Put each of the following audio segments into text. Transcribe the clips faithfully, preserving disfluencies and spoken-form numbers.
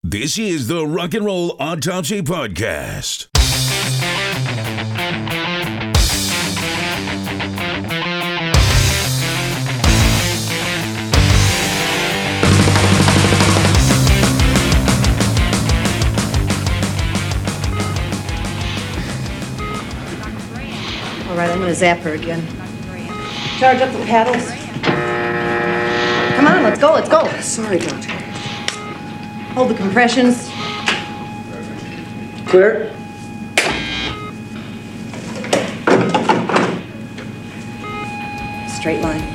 This is the Rock and Roll Autopsy Podcast. All right, I'm going to zap her again. Charge up the paddles. Come on, let's go, let's go. Sorry, Doctor. Hold the compressions. Clear. Straight line.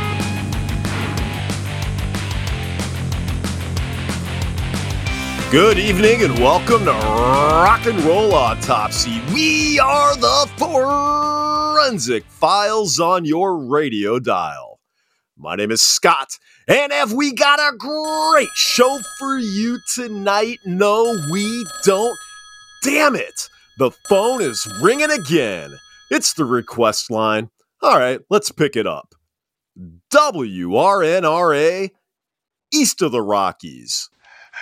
Good evening and welcome to Rock and Roll Autopsy. We are the Forensic Files on your radio dial. My name is Scott, and have we got a great show for you tonight? No, we don't. Damn it. The phone is ringing again. It's the request line. All right, let's pick it up. W R N R A, east of the Rockies.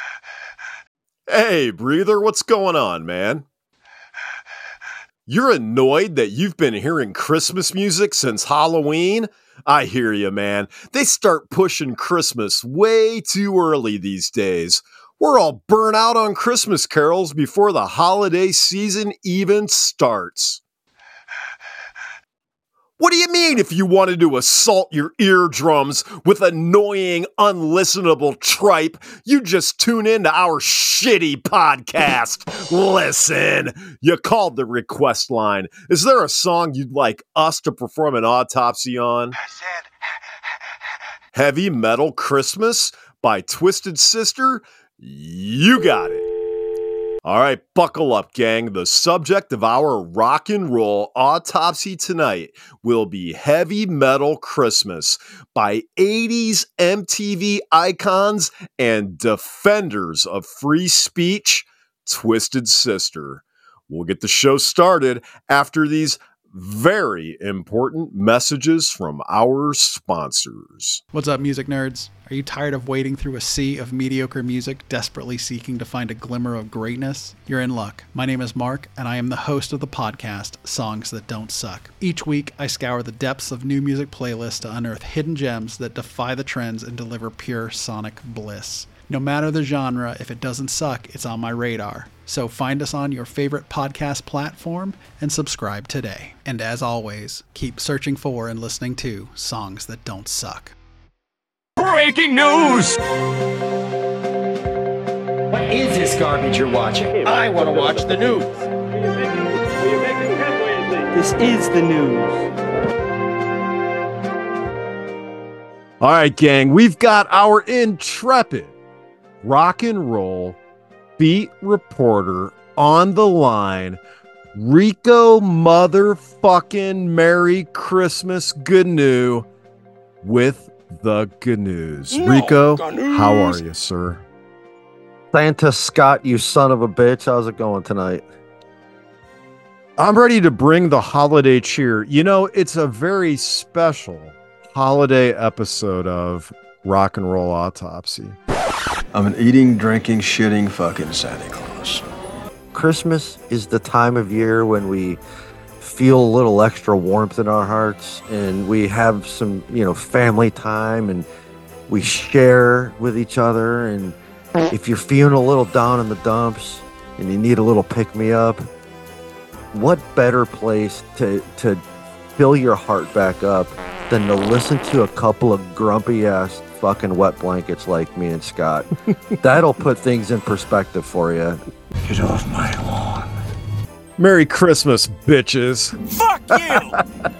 Hey, Breather, what's going on, man? You're annoyed that you've been hearing Christmas music since Halloween? I hear you, man. They start pushing Christmas way too early these days. We're all burnt out on Christmas carols before the holiday season even starts. What do you mean if you wanted to assault your eardrums with annoying, unlistenable tripe, you just tune into our shitty podcast? Listen, you called the request line. Is there a song you'd like us to perform an autopsy on? I said... Heavy Metal Christmas by Twisted Sister? You got it. All right, buckle up, gang. The subject of our rock and roll autopsy tonight will be Heavy Metal Christmas by eighties M T V icons and defenders of free speech, Twisted Sister. We'll get the show started after these very important messages from our sponsors. What's up, music nerds? Are you tired of wading through a sea of mediocre music, desperately seeking to find a glimmer of greatness? You're in luck. My name is Mark, and I am the host of the podcast, Songs That Don't Suck. Each week, I scour the depths of new music playlists to unearth hidden gems that defy the trends and deliver pure sonic bliss. No matter the genre, if it doesn't suck, it's on my radar. So find us on your favorite podcast platform and subscribe today. And as always, keep searching for and listening to Songs That Don't Suck. Breaking news! What is this garbage you're watching? I want to watch the news. This is the news. All right, gang, we've got our intrepid rock and roll beat reporter on the line, Rico motherfucking Merry Christmas Gnu with the Gnews. No, Rico, Gnews. how are you, sir? Santa Scott, you son of a bitch. How's it going tonight? I'm ready to bring the holiday cheer. You know, it's a very special holiday episode of Rock and Roll Autopsy. I'm an eating, drinking, shitting fucking Santa Claus. Christmas is the time of year when we feel a little extra warmth in our hearts and we have some, you know, family time and we share with each other. And if you're feeling a little down in the dumps and you need a little pick-me-up, what better place to, to fill your heart back up than to listen to a couple of grumpy-ass fucking wet blankets like me and Scott. That'll put things in perspective for you. Get off my lawn. Merry Christmas, bitches. Fuck you!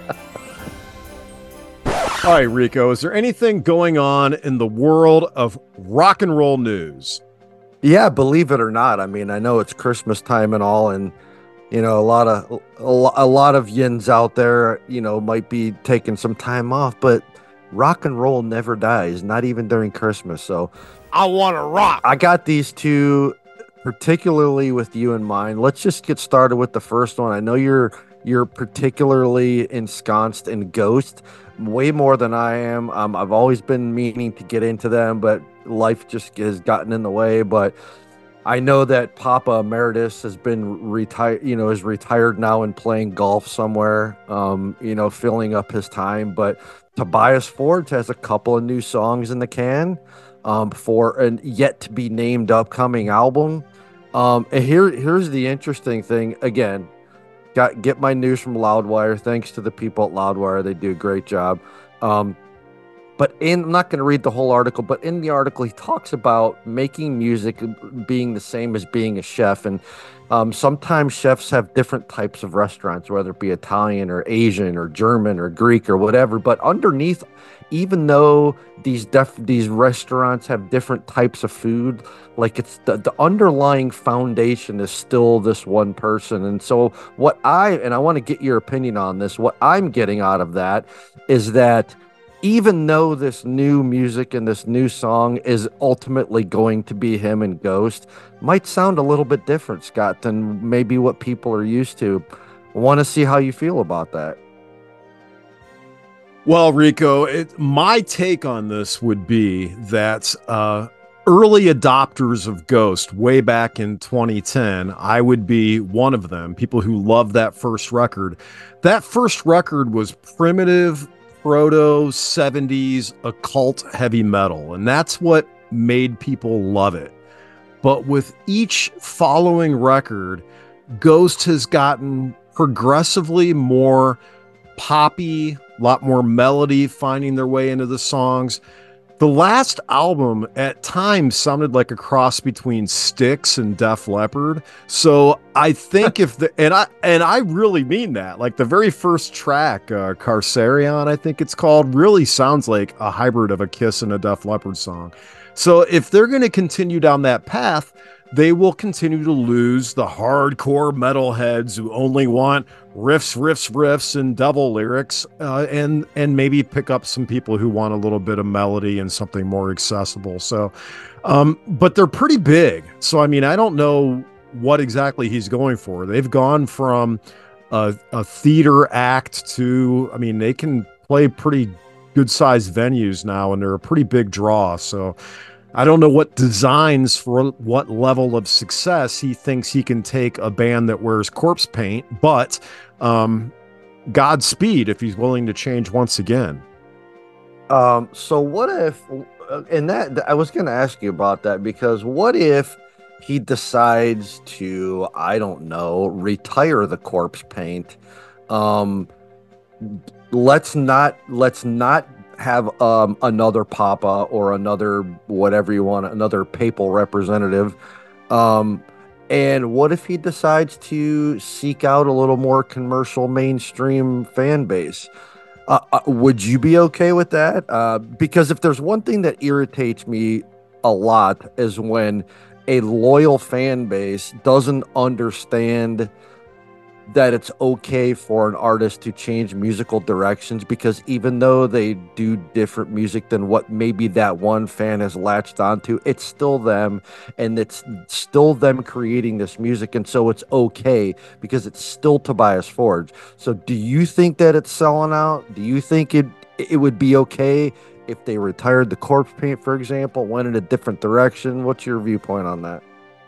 All right, Rico, is there anything going on in the world of rock and roll news? Yeah, believe it or not. I mean, I know it's Christmas time and all, and you know, a lot of a, a lot of yins out there, you know, might be taking some time off, but rock and roll never dies, not even during Christmas. So I want to rock. I got these two particularly with you in mind. Let's just get started with the first one. I know you're you're particularly ensconced in Ghost, way more than I am. Um, I've always been meaning to get into them, but life just has gotten in the way. But I know that Papa Emeritus has been retired, you know, is retired now and playing golf somewhere, um, you know, filling up his time. But Tobias Forge has a couple of new songs in the can um, for an yet to be named upcoming album. Um, and here, here's the interesting thing. Again, got get my news from Loudwire. Thanks to the people at Loudwire, they do a great job. Um, But in, I'm not going to read the whole article, but in the article, he talks about making music being the same as being a chef. And um, sometimes chefs have different types of restaurants, whether it be Italian or Asian or German or Greek or whatever. But underneath, even though these def, these restaurants have different types of food, like it's the, the underlying foundation is still this one person. And so what I, and I want to get your opinion on this, what I'm getting out of that is that even though this new music and this new song is ultimately going to be him and Ghost, might sound a little bit different, Scott, than maybe what people are used to. I want to see how you feel about that. Well, Rico, it, my take on this would be that uh, early adopters of Ghost way back in twenty ten, I would be one of them, people who loved that first record. That first record was primitive, proto seventies occult heavy metal, and that's what made people love it. But with each following record, Ghost has gotten progressively more poppy, a lot more melody finding their way into the songs. The last album at times sounded like a cross between Styx and Def Leppard. So I think if the, and I, and I really mean that, like the very first track, uh, Carcerion, I think it's called, really sounds like a hybrid of a Kiss and a Def Leppard song. So if they're going to continue down that path, they will continue to lose the hardcore metalheads who only want riffs, riffs, riffs, and devil lyrics, uh, and and maybe pick up some people who want a little bit of melody and something more accessible. So, um, but they're pretty big. So, I mean, I don't know what exactly he's going for. They've gone from a, a theater act to, I mean, they can play pretty good-sized venues now, and they're a pretty big draw. So, I don't know what designs for what level of success he thinks he can take a band that wears corpse paint, but um, Godspeed if he's willing to change once again. Um, so what if, and that, I was going to ask you about that, because what if he decides to, I don't know, retire the corpse paint? Um, let's not, let's not have um, another Papa or another whatever you want, another papal representative. Um, and what if he decides to seek out a little more commercial mainstream fan base? Uh, uh, would you be okay with that? Uh, because if there's one thing that irritates me a lot is when a loyal fan base doesn't understand that it's okay for an artist to change musical directions, because even though they do different music than what maybe that one fan has latched onto, it's still them, and it's still them creating this music, and so it's okay because it's still Tobias Forge. So do you think that it's selling out? Do you think it it would be okay if they retired the corpse paint, for example, went in a different direction? What's your viewpoint on that?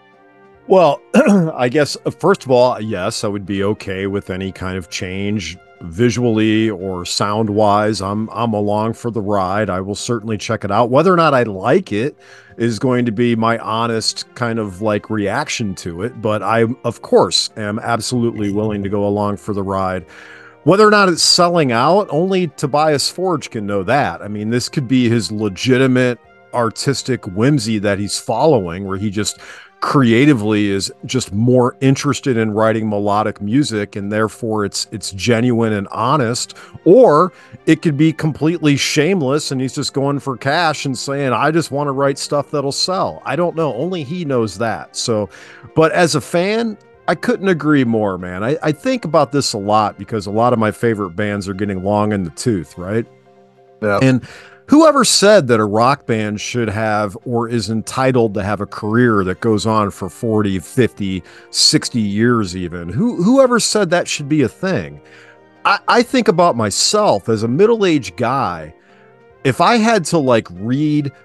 Well, I guess, first of all, yes, I would be okay with any kind of change visually or sound wise. I'm, I'm along for the ride. I will certainly check it out. Whether or not I like it is going to be my honest kind of like reaction to it. But I, of course, am absolutely willing to go along for the ride. Whether or not it's selling out, only Tobias Forge can know that. I mean, this could be his legitimate artistic whimsy that he's following, where he just creatively is just more interested in writing melodic music, and therefore it's it's genuine and honest. Or it could be completely shameless and he's just going for cash and saying, I just want to write stuff that'll sell. I don't know. Only he knows that. So, but as a fan, I couldn't agree more, man. I, I think about this a lot because a lot of my favorite bands are getting long in the tooth, right? Yeah. And whoever said that a rock band should have or is entitled to have a career that goes on for forty, fifty, sixty years even? Who, whoever said that should be a thing? I, I think about myself as a middle-aged guy. If I had to like read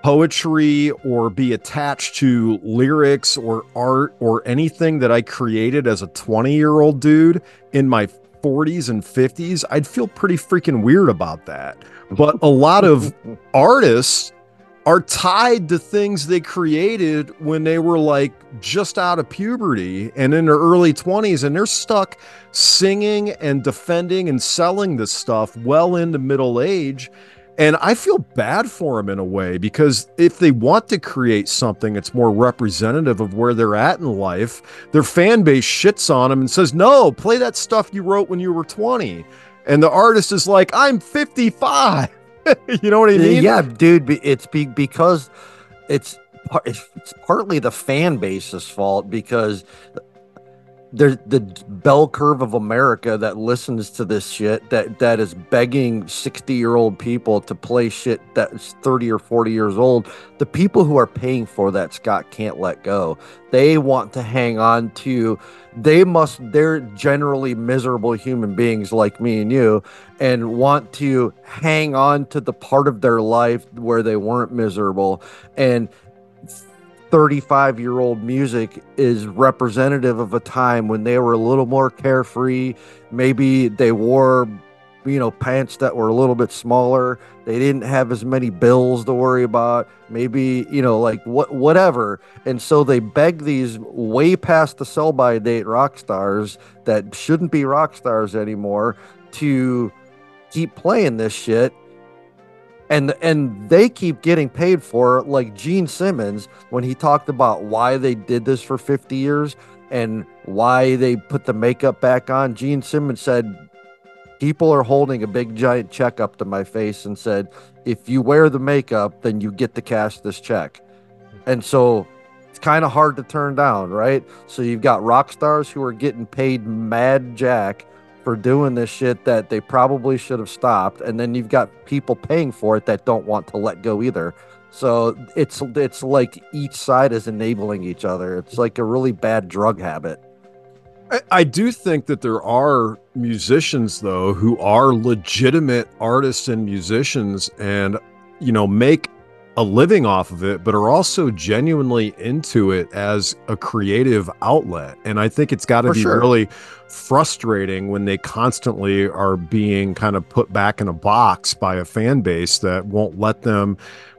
poetry or be attached to lyrics or art or anything that I created as a twenty year old dude in my forties and fifties, I'd feel pretty freaking weird about that. But a lot of artists are tied to things they created when they were like just out of puberty and in their early twenties, and they're stuck singing and defending and selling this stuff well into middle age. And I feel bad for them in a way, because if they want to create something that's more representative of where they're at in life, their fan base shits on them and says, no, play that stuff you wrote when you were twenty. And the artist is like, I'm fifty-five. You know what I mean? Yeah, dude, it's be, because it's, it's partly the fan base's fault, because there's the bell curve of America that listens to this shit, that that is begging sixty year old people to play shit that's thirty or forty years old. The people who are paying for that, Scott, can't let go. They want to hang on to, they must, they're generally miserable human beings like me and you, and want to hang on to the part of their life where they weren't miserable. And thirty-five year old music is representative of a time when they were a little more carefree. Maybe they wore, you know, pants that were a little bit smaller. They didn't have as many bills to worry about. Maybe, you know, like what, whatever. And so they beg these way past the sell by date rock stars that shouldn't be rock stars anymore to keep playing this shit. And and they keep getting paid for it. Like Gene Simmons, when he talked about why they did this for fifty years and why they put the makeup back on, Gene Simmons said, people are holding a big giant check up to my face and said, if you wear the makeup, then you get to cash this check. And so it's kind of hard to turn down, right? So you've got rock stars who are getting paid mad jack for doing this shit that they probably should have stopped, and then you've got people paying for it that don't want to let go either. So it's it's like each side is enabling each other. It's like a really bad drug habit. I, I do think that there are musicians, though, who are legitimate artists and musicians and, you know, make a living off of it, but are also genuinely into it as a creative outlet. And I think it's got to be sure. really frustrating when they constantly are being kind of put back in a box by a fan base that won't let them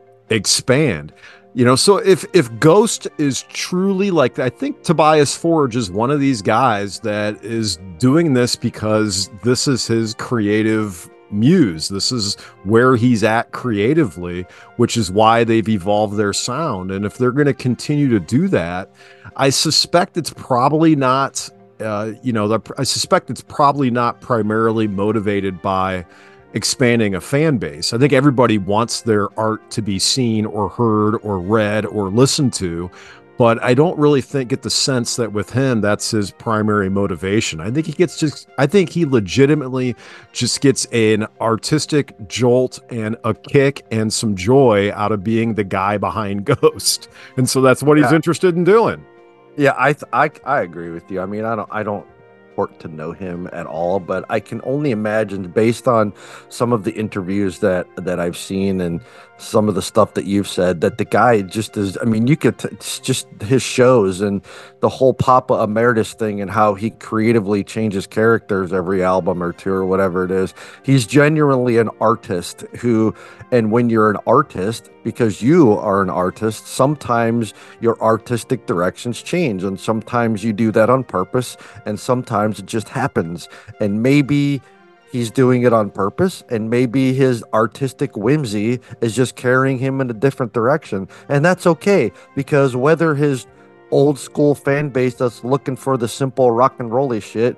expand. You know, so if if Ghost is truly like, I think Tobias Forge is one of these guys that is doing this because this is his creative muse. This is where he's at creatively, which is why they've evolved their sound. And if they're going to continue to do that, I suspect it's probably not, uh, you know, the, I suspect it's probably not primarily motivated by expanding a fan base. I think everybody wants their art to be seen or heard or read or listened to, but I don't really think get the sense that with him that's his primary motivation. I think he gets just I think he legitimately just gets an artistic jolt and a kick and some joy out of being the guy behind Ghost. And so that's what he's yeah. interested in doing. Yeah, I, th- I I agree with you. I mean, I don't I don't purport to know him at all, but I can only imagine, based on some of the interviews that that I've seen and some of the stuff that you've said, that the guy just is, I mean, you could, t- it's just his shows and the whole Papa Emeritus thing and how he creatively changes characters every album or two or whatever it is. He's genuinely an artist who, and when you're an artist, because you are an artist, sometimes your artistic directions change, and sometimes you do that on purpose, and sometimes it just happens. And maybe he's doing it on purpose, and maybe his artistic whimsy is just carrying him in a different direction. And that's okay, because whether his old school fan base that's looking for the simple rock and rolly shit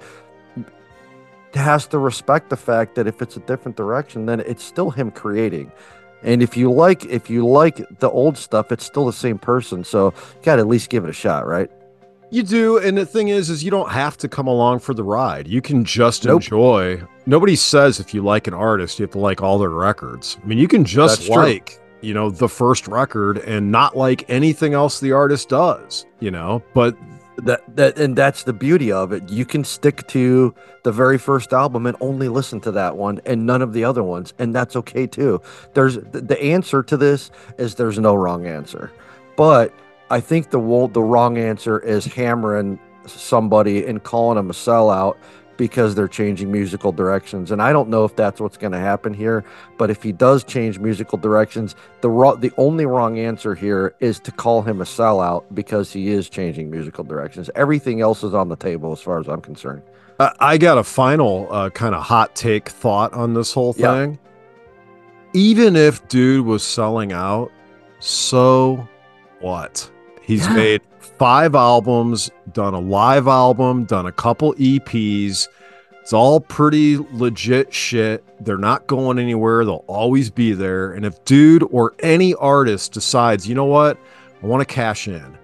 has to respect the fact that if it's a different direction, then it's still him creating. And if you like, if you like the old stuff, it's still the same person. So you got to at least give it a shot, right? You do. And the thing is, is you don't have to come along for the ride. You can just Nope. enjoy. Nobody says if you like an artist, you have to like all their records. I mean, you can just That's true. like, you know, the first record and not like anything else the artist does, you know, but That that and that's the beauty of it. You can stick to the very first album and only listen to that one and none of the other ones, and that's okay too. There's the answer to this is there's no wrong answer, but I think the the wrong answer is hammering somebody and calling them a sellout because they're changing musical directions. And I don't know if that's what's going to happen here, but if he does change musical directions, the ro- the only wrong answer here is to call him a sellout because he is changing musical directions. Everything else is on the table as far as I'm concerned. Uh, I got a final uh, kind of hot take thought on this whole thing. Yeah. Even if dude was selling out, so what? He's yeah. made five albums, done a live album, done a couple E Ps. It's all pretty legit shit. They're not going anywhere. They'll always be there. And if dude or any artist decides, you know what, I want to cash in.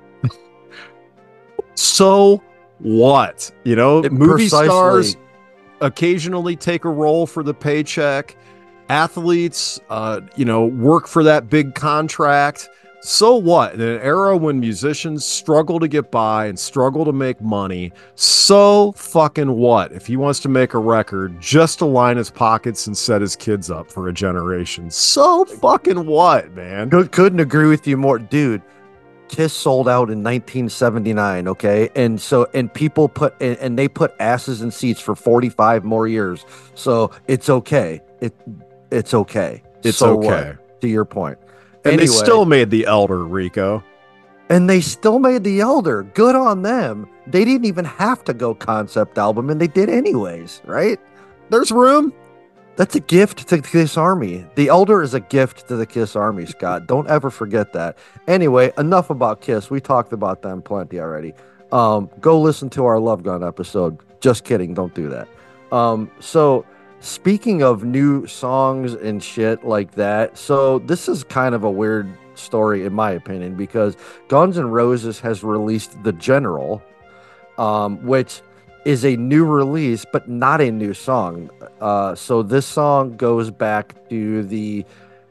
So what? You know, it movie precisely. stars occasionally take a role for the paycheck. Athletes, uh, you know, work for that big contract. So what? In an era when musicians struggle to get by and struggle to make money, so fucking what? If he wants to make a record just to line his pockets and set his kids up for a generation, so fucking what, man? Couldn't agree with you more. Dude, Kiss sold out in nineteen seventy-nine, okay? And so, and people put, and, and they put asses in seats for forty-five more years. So it's okay. It, it's okay. It's so okay. What? To your point. And anyway, they still made The Elder, Rico. And they still made The Elder. Good on them. They didn't even have to go concept album, and they did anyways, right? There's room. That's a gift to the Kiss Army. The Elder is a gift to the Kiss Army, Scott. Don't ever forget that. Anyway, enough about Kiss. We talked about them plenty already. Um, go listen to our Love Gun episode. Just kidding. Don't do that. Um, so... Speaking of new songs and shit like that, so this is kind of a weird story in my opinion because Guns N' Roses has released The General, um, which is a new release, but not a new song. Uh, so this song goes back to the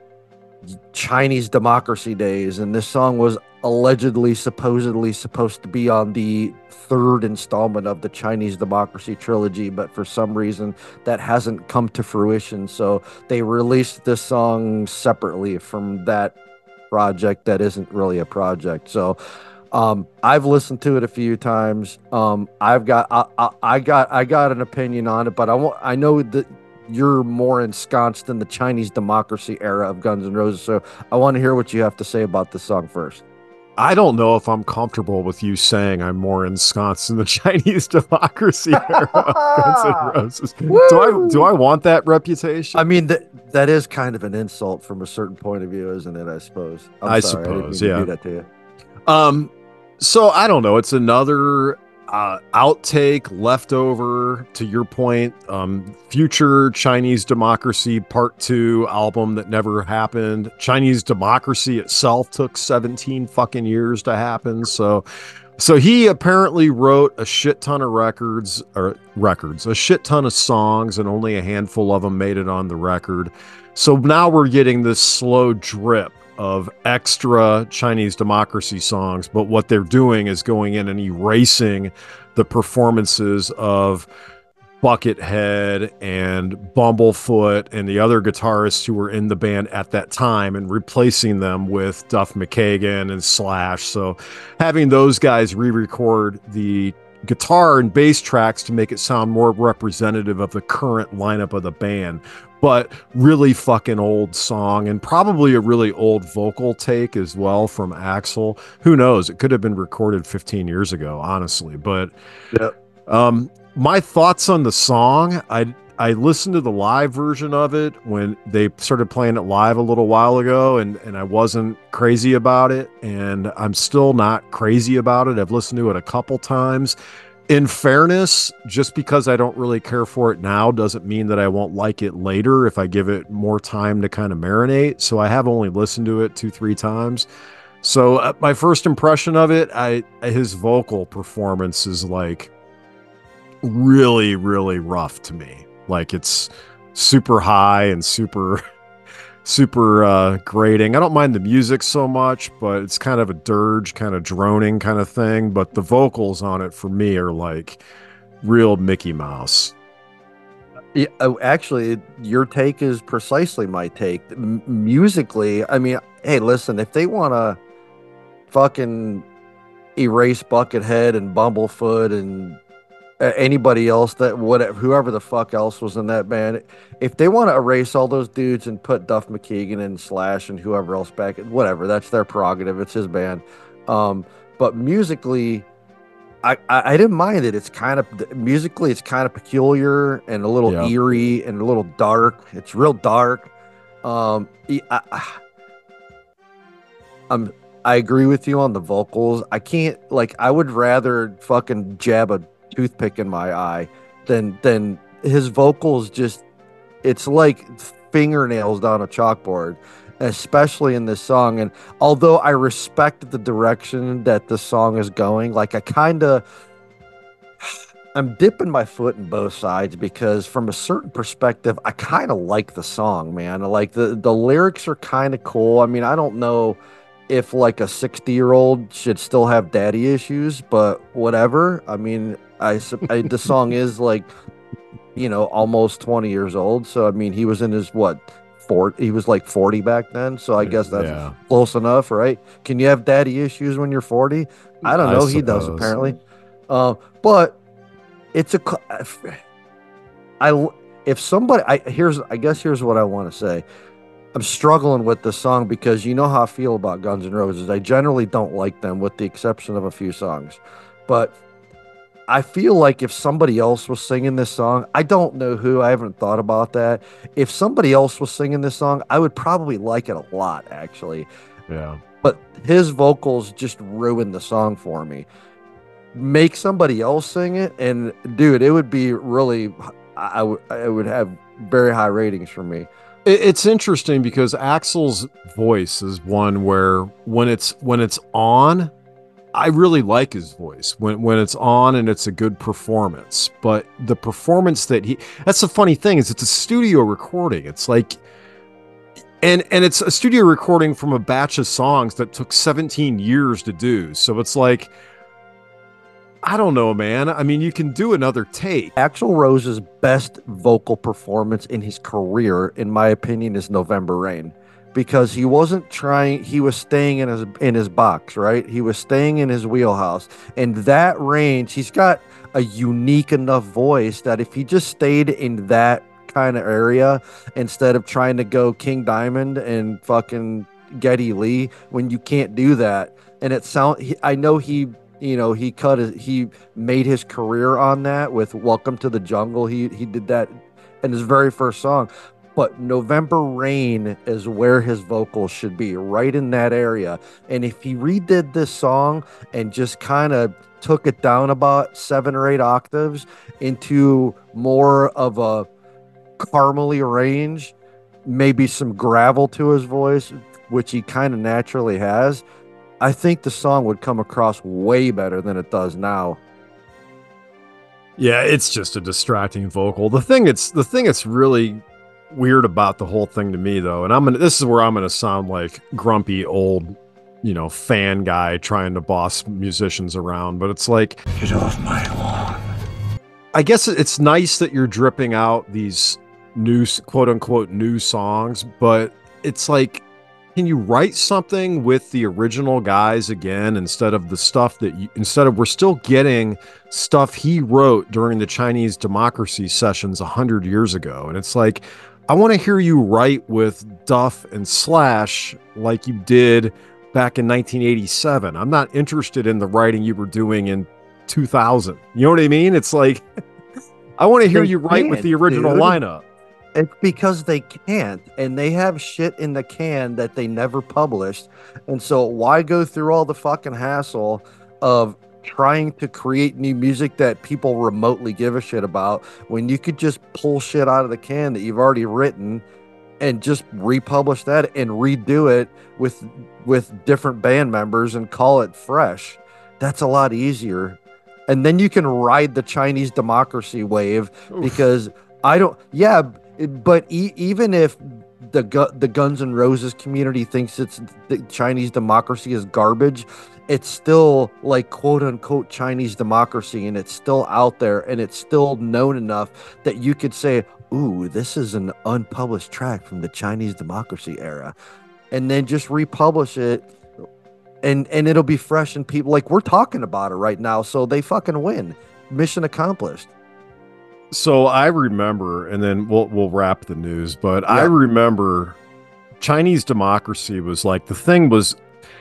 Chinese democracy days, and this song was allegedly, supposedly supposed to be on the third installment of the Chinese democracy trilogy, but for some reason that hasn't come to fruition. So they released this song separately from that project that isn't really a project. So um, I've listened to it a few times. Um, I've got, I, I, I got, I got an opinion on it, but I want, I know that you're more ensconced in the Chinese democracy era of Guns N' Roses. So I want to hear what you have to say about this song first. I don't know if I'm comfortable with you saying I'm more ensconced in the Chinese democracy era of Guns N' Roses. Do I do I want that reputation? I mean, that that is kind of an insult from a certain point of view, isn't it? I suppose. I'm I sorry, suppose, I yeah. do that to you. Um, so I don't know. It's another uh, outtake, leftover. To your point, um, future Chinese Democracy Part Two album that never happened. Chinese Democracy itself took seventeen fucking years to happen. So, so he apparently wrote a shit ton of records or records, a shit ton of songs, and only a handful of them made it on the record. So now we're getting this slow drip of extra Chinese Democracy songs, but what they're doing is going in and erasing the performances of Buckethead and Bumblefoot and the other guitarists who were in the band at that time and replacing them with Duff McKagan and Slash. So having those guys re-record the guitar and bass tracks to make it sound more representative of the current lineup of the band, but really fucking old song and probably a really old vocal take as well from Axl. Who knows? It could have been recorded fifteen years ago, honestly. But yep. um, my thoughts on the song, I I listened to the live version of it when they started playing it live a little while ago, and, and I wasn't crazy about it, and I'm still not crazy about it. I've listened to it a couple times. In fairness, just because I don't really care for it now doesn't mean that I won't like it later if I give it more time to kind of marinate. So I have only listened to it two, three times. So uh, my first impression of it, I his vocal performance is like really, really rough to me. Like it's super high and super, super uh, grating. I don't mind the music so much, but it's kind of a dirge, kind of droning kind of thing. But the vocals on it for me are like real Mickey Mouse. Yeah, oh, actually, your take is precisely my take. M- musically, I mean, hey, listen, if they want to fucking erase Buckethead and Bumblefoot and uh, anybody else that whatever, whoever the fuck else was in that band, if they want to erase all those dudes and put Duff McKagan and Slash and whoever else back, whatever, that's their prerogative. It's his band. Um, but musically, I, I, I didn't mind it. It's kind of musically, it's kind of peculiar and a little Yeah. eerie and a little dark. It's real dark. Um, I, I, I'm I agree with you on the vocals. I can't like I would rather fucking jab a toothpick in my eye than than his vocals. Just it's like fingernails down a chalkboard, especially in this song. And although I respect the direction that the song is going, like I kind of I'm dipping my foot in both sides because from a certain perspective, I kind of like the song, man. Like the, the lyrics are kind of cool. I mean, I don't know if like a sixty year old should still have daddy issues, but whatever. I mean, I, I the song is like, you know, almost twenty years old. So, I mean, he was in his what? forty, he was like forty back then. So I guess that's Yeah. close enough, right? Can you have daddy issues when you're forty? I don't I know. He does suppose. apparently. Uh, but it's a, I, if somebody, I, here's, I guess here's what I want to say. I'm struggling with this song because you know how I feel about Guns N' Roses. I generally don't like them with the exception of a few songs, but I feel like if somebody else was singing this song, I don't know who, I haven't thought about that. If somebody else was singing this song, I would probably like it a lot, actually. Yeah. But his vocals just ruined the song for me. Make somebody else sing it, and dude, it would be really, I, I would, it would have very high ratings for me. It, it's interesting because Axl's voice is one where when it's when it's on, I really like his voice when when it's on and it's a good performance. But the performance that he, that's the funny thing is it's a studio recording. It's like, and and it's a studio recording from a batch of songs that took seventeen years to do. So it's like, I don't know, man. I mean, you can do another take. Axl Rose's best vocal performance in his career, in my opinion, is November Rain, because he wasn't trying, he was staying in his in his box, right? He was staying in his wheelhouse. And that range, he's got a unique enough voice that if he just stayed in that kind of area instead of trying to go King Diamond and fucking Geddy Lee, when you can't do that. And it sound he, I know he You know, he cut his, he made his career on that with Welcome to the Jungle. He he did that in his very first song. But November Rain is where his vocals should be, right in that area. And if he redid this song and just kind of took it down about seven or eight octaves into more of a caramely range, maybe some gravel to his voice, which he kind of naturally has, I think the song would come across way better than it does now. Yeah, it's just a distracting vocal. The thing it's the thing that's really weird about the whole thing to me, though, and I'm gonna this is where I'm gonna sound like grumpy old, you know, fan guy trying to boss musicians around, but it's like, Get off my lawn. I guess it's nice that you're dripping out these new quote unquote new songs, but it's like, can you write something with the original guys again instead of the stuff that you, instead of we're still getting stuff he wrote during the Chinese democracy sessions a hundred years ago. And it's like, I want to hear you write with Duff and Slash like you did back in nineteen eighty-seven. I'm not interested in the writing you were doing in two thousand. You know what I mean? It's like, I want to hear They you write with can't, the original dude. lineup. It's because they can't, and they have shit in the can that they never published. And so why go through all the fucking hassle of trying to create new music that people remotely give a shit about when you could just pull shit out of the can that you've already written and just republish that and redo it with with different band members and call it fresh? That's a lot easier. And then you can ride the Chinese democracy wave. Oof. Because I don't, yeah, but e- even if the gu- the Guns N' Roses community thinks it's the Chinese democracy is garbage, it's still like quote unquote Chinese democracy, and it's still out there, and it's still known enough that you could say, ooh, this is an unpublished track from the Chinese democracy era, and then just republish it, and and it'll be fresh, and people like we're talking about it right now, so they fucking win. Mission accomplished. So I remember, and then we'll we'll wrap the news, but Yeah. I remember Chinese democracy was like, the thing was,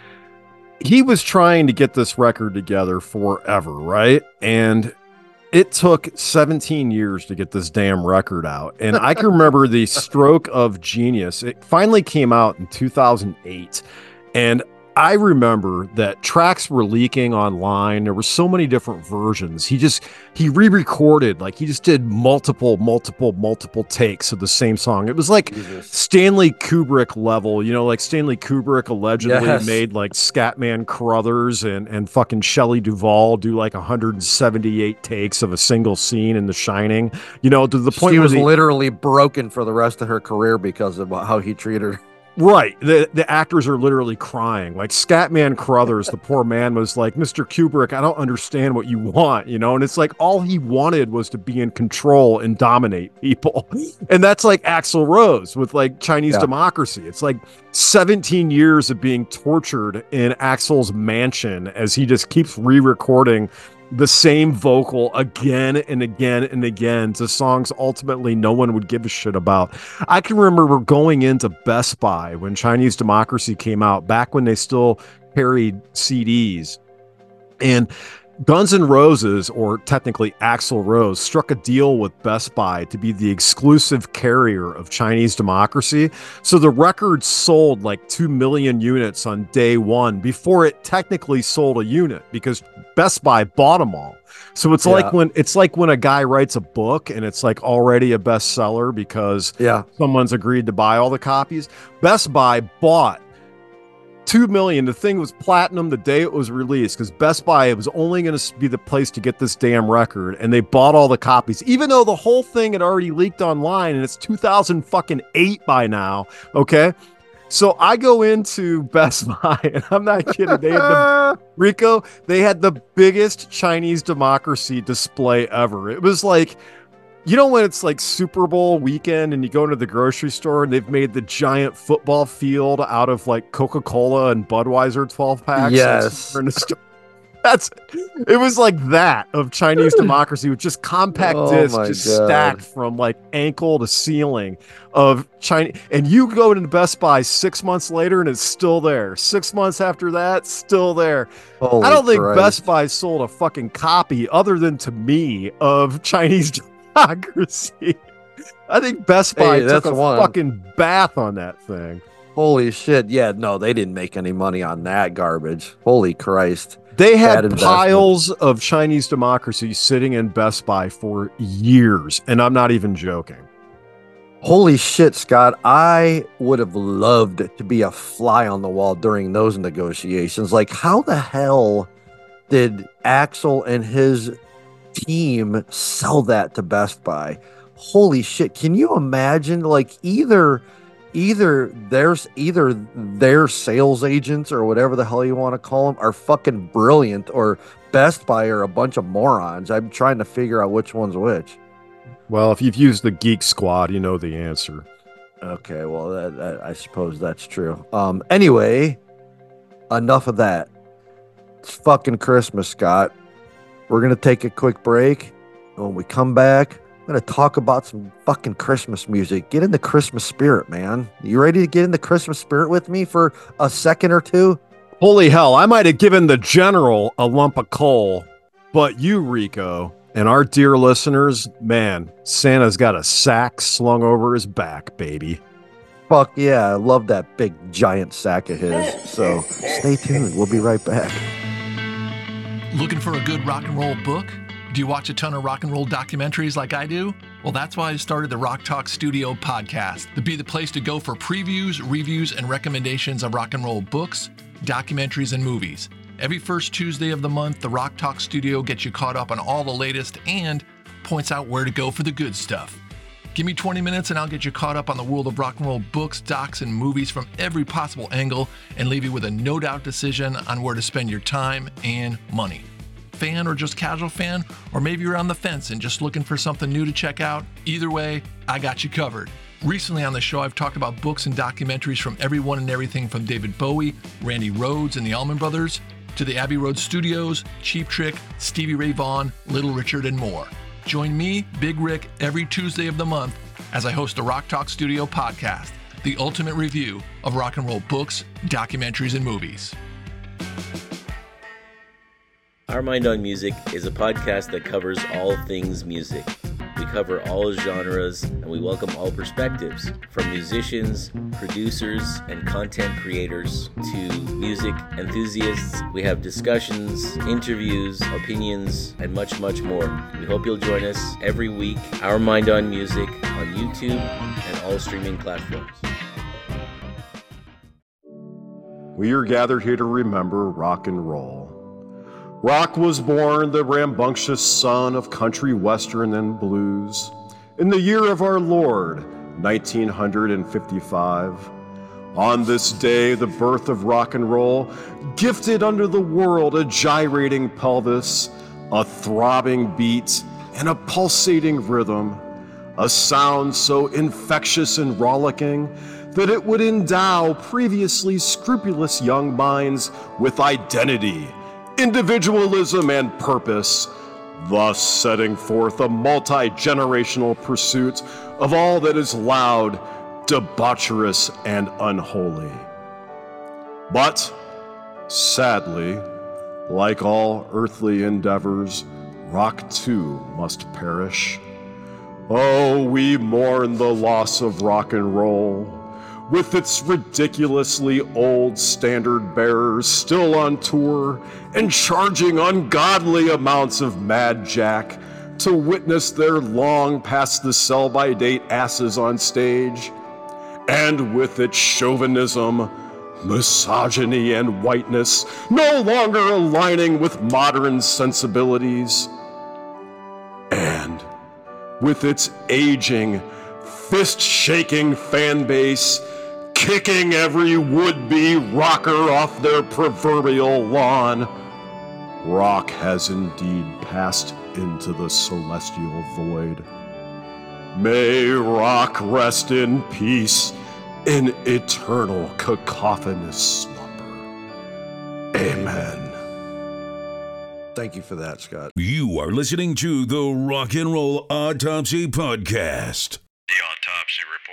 he was trying to get this record together forever, right? And it took seventeen years to get this damn record out. And I can remember the stroke of genius. It finally came out in two thousand eight. And I remember that tracks were leaking online. There were so many different versions. He just, he re-recorded, like he just did multiple, multiple, multiple takes of the same song. It was like Jesus. Stanley Kubrick level, you know, like Stanley Kubrick allegedly Yes. made like Scatman Crothers and, and fucking Shelley Duvall do like one hundred seventy-eight takes of a single scene in The Shining, you know, to the point She where was the, literally broken for the rest of her career because of how he treated her. right. The the actors are literally crying. Like Scatman Crothers, the poor man was like, Mister Kubrick, I don't understand what you want, you know? And it's like all he wanted was to be in control and dominate people. And that's like Axl Rose with like Chinese Yeah. democracy. It's like seventeen years of being tortured in Axl's mansion as he just keeps re-recording the same vocal again and again and again to songs ultimately no one would give a shit about. I can remember going into Best Buy when Chinese democracy came out, back when they still carried C Ds, and Guns N' Roses, or technically Axl Rose, struck a deal with Best Buy to be the exclusive carrier of Chinese democracy. So the record sold like two million units on day one before it technically sold a unit, because Best Buy bought them all. So it's Yeah. like when it's like when a guy writes a book and it's like already a bestseller because Yeah. someone's agreed to buy all the copies. Best Buy bought two million. The thing was platinum the day it was released, because Best Buy was only going to be the place to get this damn record, and they bought all the copies, even though the whole thing had already leaked online, and it's two thousand fucking eight by now. Okay, so I go into Best Buy, and I'm not kidding. They had the Rico. They had the biggest Chinese democracy display ever. It was like, you know, when it's like Super Bowl weekend and you go into the grocery store and they've made the giant football field out of like Coca-Cola and Budweiser twelve packs. Yes. In the store. That's, it was like that of Chinese democracy with just compact Oh discs my just God. stacked from like ankle to ceiling of China. And you go into Best Buy six months later and it's still there. Six months after that, still there. Holy I don't think Christ. Best Buy sold a fucking copy other than to me of Chinese democracy. I think Best Buy Hey, took that's a one. fucking bath on that thing. Holy shit. Yeah, no, they didn't make any money on that garbage. Holy Christ. They Bad had investment. piles of Chinese democracy sitting in Best Buy for years, and I'm not even joking. Holy shit, Scott. I would have loved to be a fly on the wall during those negotiations. Like, how the hell did Axl and his team sell that to Best Buy? Holy shit. Can you imagine, like, either either there's either their sales agents or whatever the hell you want to call them are fucking brilliant, or Best Buy are a bunch of morons. I'm trying to figure out which one's which. Well, if you've used the Geek Squad, you know the answer. Okay, well, that, that, I suppose that's true. Um, anyway, enough of that. It's fucking Christmas, Scott. We're gonna take a quick break, and when we come back, I'm gonna talk about some fucking Christmas music. Get in the Christmas spirit, man. You ready to get in the Christmas spirit with me for a second or two? Holy hell, I might have given the general a lump of coal, but you, Rico, and our dear listeners, man, Santa's got a sack slung over his back, baby. Fuck yeah, I love that big giant sack of his. So stay tuned. We'll be right back. Looking for a good rock and roll book? Do you watch a ton of rock and roll documentaries like I do? Well, that's why I started the Rock Talk Studio podcast to be the place to go for previews, reviews, and recommendations of rock and roll books, documentaries, and movies. Every first Tuesday of the month, the Rock Talk Studio gets you caught up on all the latest and points out where to go for the good stuff. Give me twenty minutes and I'll get you caught up on the world of rock and roll books, docs, and movies from every possible angle and leave you with a no-doubt decision on where to spend your time and money. Fan or just casual fan, or maybe you're on the fence and just looking for something new to check out, either way, I got you covered. Recently on the show, I've talked about books and documentaries from everyone and everything from David Bowie, Randy Rhoads and the Allman Brothers, to the Abbey Road Studios, Cheap Trick, Stevie Ray Vaughan, Little Richard, and more. Join me, Big Rick, every Tuesday of the month as I host the Rock Talk Studio podcast, the ultimate review of rock and roll books, documentaries, and movies. Our Mind on Music is a podcast that covers all things music. We cover all genres and we welcome all perspectives, from musicians, producers, and content creators to music enthusiasts. We have discussions, interviews, opinions, and much, much more. We hope you'll join us every week. Our Mind on Music on YouTube and all streaming platforms. We are gathered here to remember rock and roll. Rock was born, the rambunctious son of country, western, and blues, in the year of our Lord, nineteen fifty-five. On this day, the birth of rock and roll gifted unto the world a gyrating pelvis, a throbbing beat, and a pulsating rhythm, a sound so infectious and rollicking that it would endow previously scrupulous young minds with identity, individualism, and purpose, thus setting forth a multi-generational pursuit of all that is loud, debaucherous, and unholy. But, sadly, like all earthly endeavors, rock too must perish. Oh, we mourn the loss of rock and roll, with its ridiculously old standard bearers still on tour and charging ungodly amounts of Mad Jack to witness their long past the sell-by date asses on stage, and with its chauvinism, misogyny, and whiteness no longer aligning with modern sensibilities, and with its aging, fist-shaking fan base kicking every would-be rocker off their proverbial lawn, rock has indeed passed into the celestial void. May rock rest in peace in eternal cacophonous slumber. Amen. Thank you for that, Scott. You are listening to the Rock and Roll Autopsy Podcast. The Autopsy Report.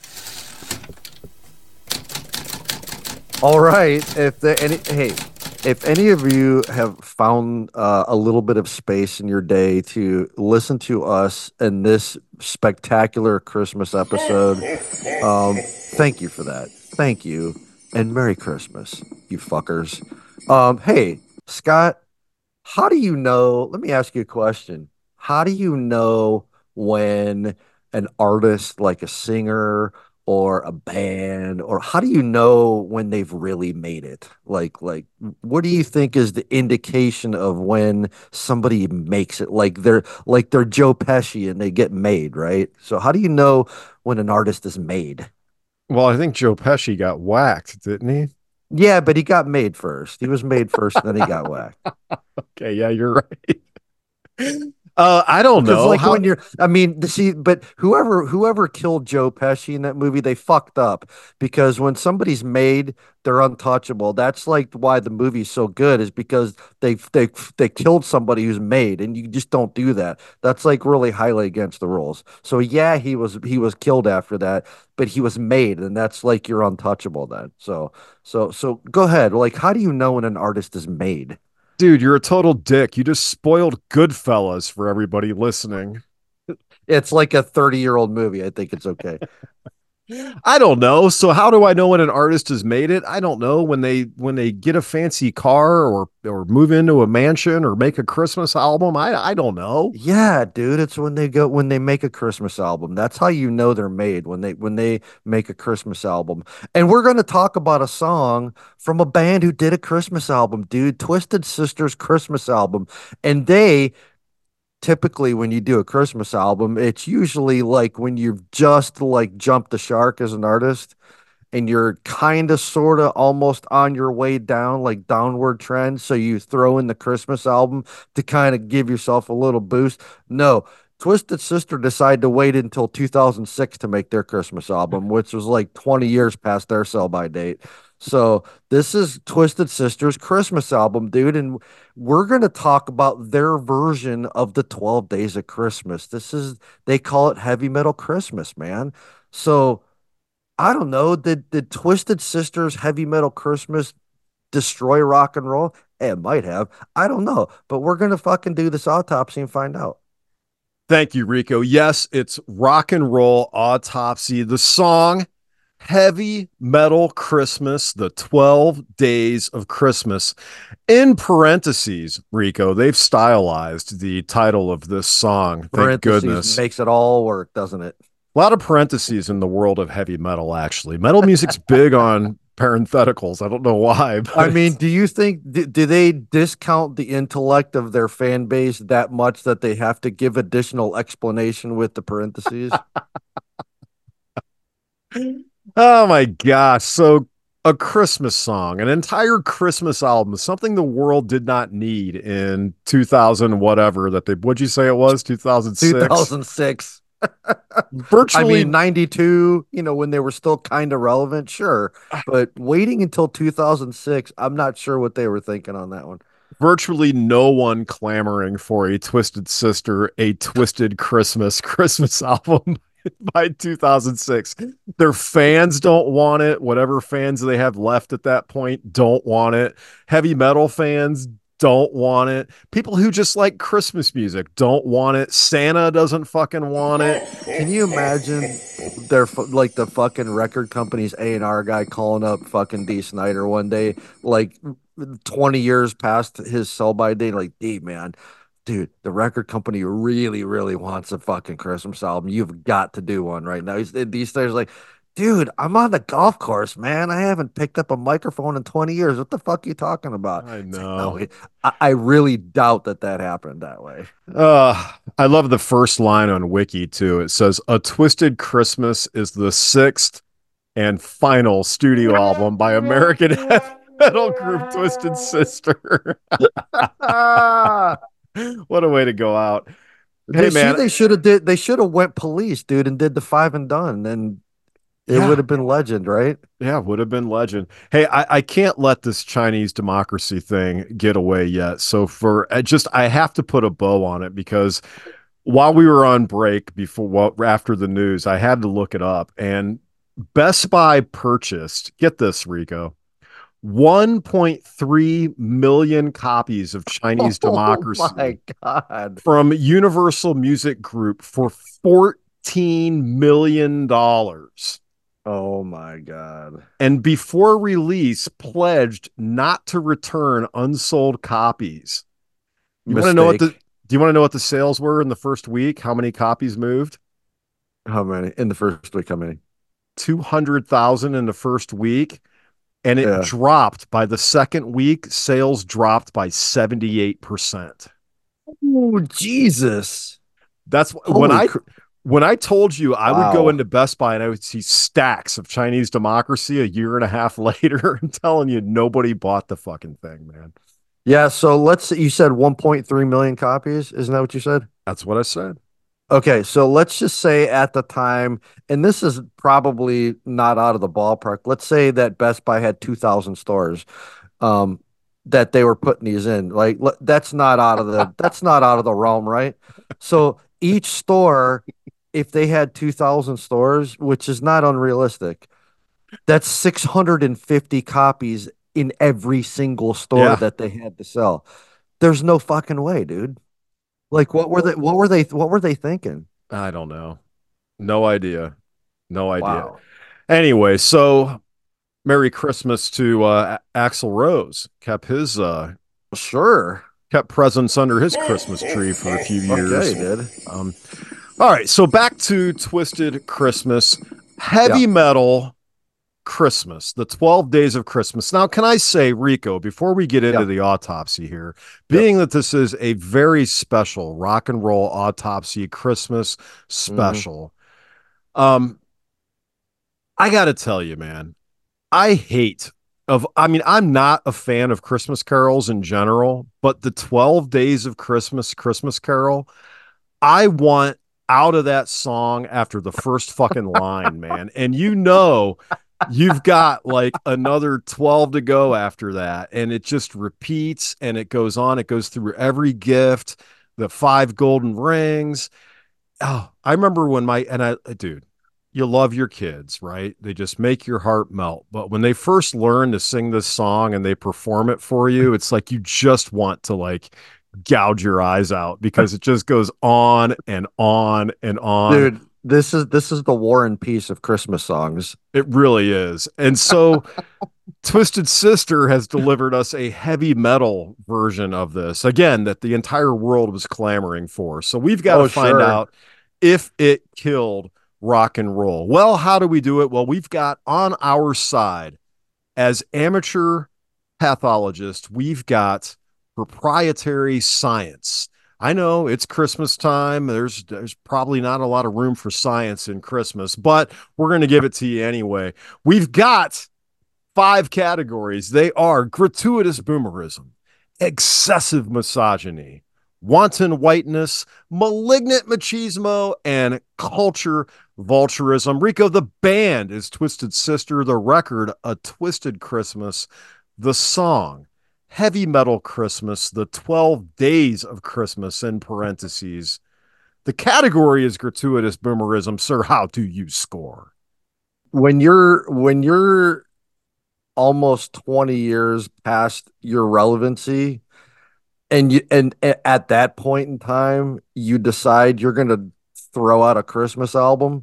All right. If the any hey, if any of you have found uh, a little bit of space in your day to listen to us in this spectacular Christmas episode, um, thank you for that. Thank you, and Merry Christmas, you fuckers. Um, hey, Scott, how do you know? Let me ask you a question. How do you know when an artist, like a singer or a band, or how do you know when they've really made it? Like, like, what do you think is the indication of when somebody makes it? Like they're like they're Joe Pesci and they get made, right? So how do you know when an artist is made? Well, I think Joe Pesci got whacked, didn't he? Yeah, but he got made first. He was made first, and then he got whacked. Okay, yeah, you're right. Uh, I don't Because know. like How... when you're, I mean, see, but whoever whoever killed Joe Pesci in that movie, they fucked up, because when somebody's made, they're untouchable. That's like why the movie's so good, is because they they they killed somebody who's made, and you just don't do that. That's like really highly against the rules. So yeah, he was he was killed after that, but he was made, and that's like you're untouchable then. So so so go ahead. Like, how do you know when an artist is made? Dude, you're a total dick. You just spoiled Goodfellas for everybody listening. It's like a thirty-year-old movie. I think it's okay. I don't know. So how do I know when an artist has made it? I don't know. When they when they get a fancy car, or or move into a mansion, or make a Christmas album. I I don't know. Yeah, dude, it's when they go when they make a Christmas album. That's how you know they're made, when they when they make a Christmas album. And we're going to talk about a song from a band who did a Christmas album, dude. Twisted Sister's Christmas album. And they typically when you do a Christmas album, it's usually like when you've just like jumped the shark as an artist and you're kind of sort of almost on your way down, like downward trend. So you throw in the Christmas album to kind of give yourself a little boost. No, Twisted Sister decided to wait until two thousand six to make their Christmas album, which was like twenty years past their sell-by date. So this is Twisted Sister's Christmas album, dude, and we're going to talk about their version of the twelve Days of Christmas. This is, they call it Heavy Metal Christmas, man. So I don't know, did, did Twisted Sister's Heavy Metal Christmas destroy rock and roll? It might have. I don't know, but we're going to fucking do this autopsy and find out. Thank you, Rico. Yes, it's Rock and Roll Autopsy. The song Heavy Metal Christmas, the twelve Days of Christmas. In parentheses, Rico, they've stylized the title of this song. Thank goodness. Makes it all work, doesn't it? A lot of parentheses in the world of heavy metal, actually. Metal music's big on parentheticals. I don't know why. But I mean, do you think, do, do they discount the intellect of their fan base that much that they have to give additional explanation with the parentheses? Oh my gosh. So a Christmas song, an entire Christmas album, something the world did not need in two thousand whatever that they, what'd you say it was? two thousand six? two thousand six. Virtually. I mean, ninety-two, you know, when they were still kind of relevant, sure. But waiting until two thousand six, I'm not sure what they were thinking on that one. Virtually no one clamoring for a Twisted Sister, a Twisted Christmas Christmas album by two thousand six. Their fans don't want it. Whatever fans they have left at that point don't want it. Heavy metal fans don't want it. People who just like Christmas music don't want it. Santa doesn't fucking want it. Can you imagine their like the fucking record company's A and R guy calling up fucking D. Snyder one day, like twenty years past his sell-by date, like, D, man, dude, the record company really, really wants a fucking Christmas album. You've got to do one right now. He's, these days, like, dude, I'm on the golf course, man. I haven't picked up a microphone in twenty years. What the fuck are you talking about? I know. Like, no, I, I really doubt that that happened that way. Uh, I love the first line on Wiki, too. It says, A Twisted Christmas is the sixth and final studio album by American heavy metal group Twisted Sister. What a way to go out. Hey, they, man. They should have did. They should have went Police, dude, and did the Five and Done. And it Yeah. would have been legend, right? Yeah, would have been legend. Hey, I, I can't let this Chinese democracy thing get away yet. So for I just, I have to put a bow on it because while we were on break before, well, after the news, I had to look it up. And Best Buy purchased, get this, Rico, one point three million copies of Chinese Democracy Oh my God. from Universal Music Group for fourteen million dollars. Oh my God. And before release, pledged not to return unsold copies. You want to know what the Mistake. do you want to know what the sales were in the first week? How many copies moved? How many? In the first week, how many? two hundred thousand in the first week. And it Yeah. dropped by the second week. Sales dropped by seventy-eight percent. Oh, Jesus. That's when Holy I cr- when I told you I would go Wow. into Best Buy and I would see stacks of Chinese Democracy a year and a half later. I'm telling you, nobody bought the fucking thing, man. Yeah, so let's you said one point three million copies. Isn't that what you said? That's what I said. Okay, so let's just say at the time, and this is probably not out of the ballpark. Let's say that Best Buy had two thousand stores um, that they were putting these in. Like le- that's not out of the that's not out of the realm, right? So each store, if they had two thousand stores, which is not unrealistic, that's six hundred fifty copies in every single store Yeah. that they had to sell. There's no fucking way, dude. Like what were they what were they what were they thinking? I don't know. No idea. No idea. Wow. Anyway, so Merry Christmas to uh, Axl Rose. Kept his uh, Sure. kept presents under his Christmas tree for a few years. Okay, did. Um, all right, so back to Twisted Christmas, heavy Yeah. metal Christmas, the twelve Days of Christmas. Now, can I say, Rico, before we get into Yep. the autopsy here, being that this is a very special rock and roll autopsy Christmas special, um, I got to tell you, man, I hate of, I mean, I'm not a fan of Christmas carols in general, but the twelve Days of Christmas, Christmas Carol, I want out of that song after the first fucking line, man. And you know, you've got like another twelve to go after that. And it just repeats and it goes on. It goes through every gift, the five golden rings. Oh, I remember when my, and I, dude, you love your kids, right? They just make your heart melt. But when they first learn to sing this song and they perform it for you, it's like you just want to like gouge your eyes out because it just goes on and on and on. Dude, this is this is the War and Peace of Christmas songs. It really is. And so Twisted Sister has delivered us a heavy metal version of this, again, that the entire world was clamoring for. So we've got Oh, to find sure. out if it killed rock and roll. Well, how do we do it? Well, we've got on our side, as amateur pathologists, we've got proprietary science. I know it's Christmas time. There's there's probably not a lot of room for science in Christmas, but we're going to give it to you anyway. We've got five categories. They are gratuitous boomerism, excessive misogyny, wanton whiteness, malignant machismo, and culture vulturism. Rico, the band is Twisted Sister, the record, A Twisted Christmas, the song, Heavy Metal Christmas, the twelve Days of Christmas, in parentheses. The category is gratuitous boomerism. Sir, how do you score? When you're when you're almost twenty years past your relevancy, and you and a- at that point in time you decide you're going to throw out a Christmas album,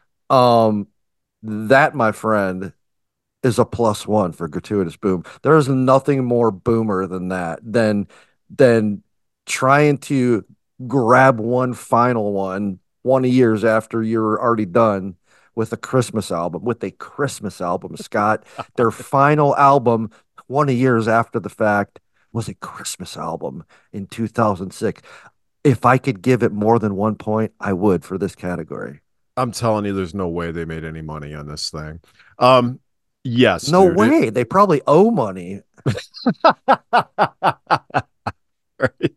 um that, my friend, is a plus one for gratuitous boom. There is nothing more boomer than that, than than trying to grab one final one twenty years after you're already done with a Christmas album, with a Christmas album, Scott. Their final album twenty years after the fact was a Christmas album in two thousand six. If I could give it more than one point, I would for this category. I'm telling you, there's no way they made any money on this thing. Um, yes. No dude, way. They probably owe money. Right.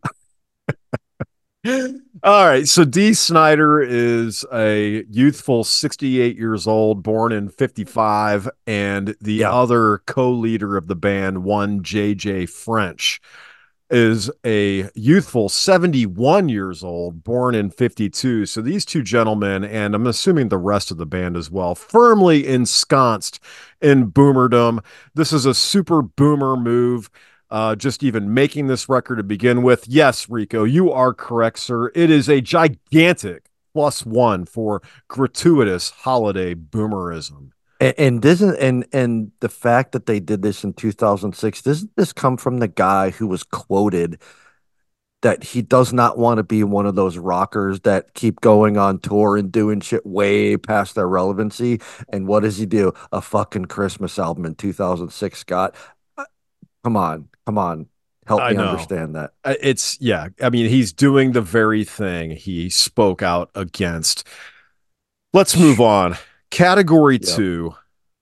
All right. So Dee Snider is a youthful sixty-eight years old, born in fifty-five, and the Yeah. other co-leader of the band, one J J French, is a youthful seventy-one years old, born in fifty-two. So these two gentlemen, and I'm assuming the rest of the band as well, firmly ensconced in boomerdom. This is a super boomer move. Uh, just even making this record to begin with. Yes, Rico, you are correct, sir. It is a gigantic plus one for gratuitous holiday boomerism. And, and doesn't and and the fact that they did this in two thousand six, doesn't this come from the guy who was quoted that he does not want to be one of those rockers that keep going on tour and doing shit way past their relevancy? And what does he do? A fucking Christmas album in two thousand six, Scott. Uh, Come on, come on. Help I me know. understand that. Uh, It's, yeah, I mean, he's doing the very thing he spoke out against. Let's move on. Category Yep. two,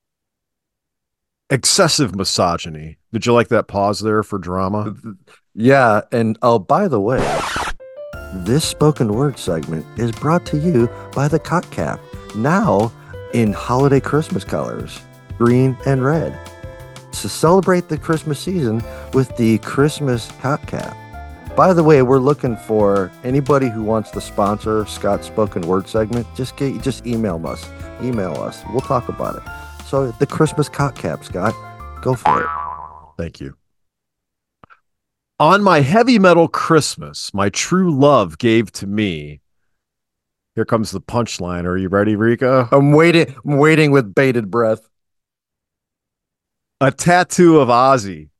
excessive misogyny. Did you like that pause there for drama? Yeah, and oh, by the way, this spoken word segment is brought to you by the Cock Cap, now in holiday Christmas colors, green and red. To celebrate the Christmas season with the Christmas Cock Cap. By the way, we're looking for anybody who wants to sponsor Scott's spoken word segment. Just get, just email us. Email us. We'll talk about it. So the Christmas Cock Cap, Scott, go for it. Thank you. On my heavy metal Christmas, my true love gave to me. Here comes the punchline. Are you ready, Rico? I'm waiting. I'm waiting with bated breath. A tattoo of Ozzy.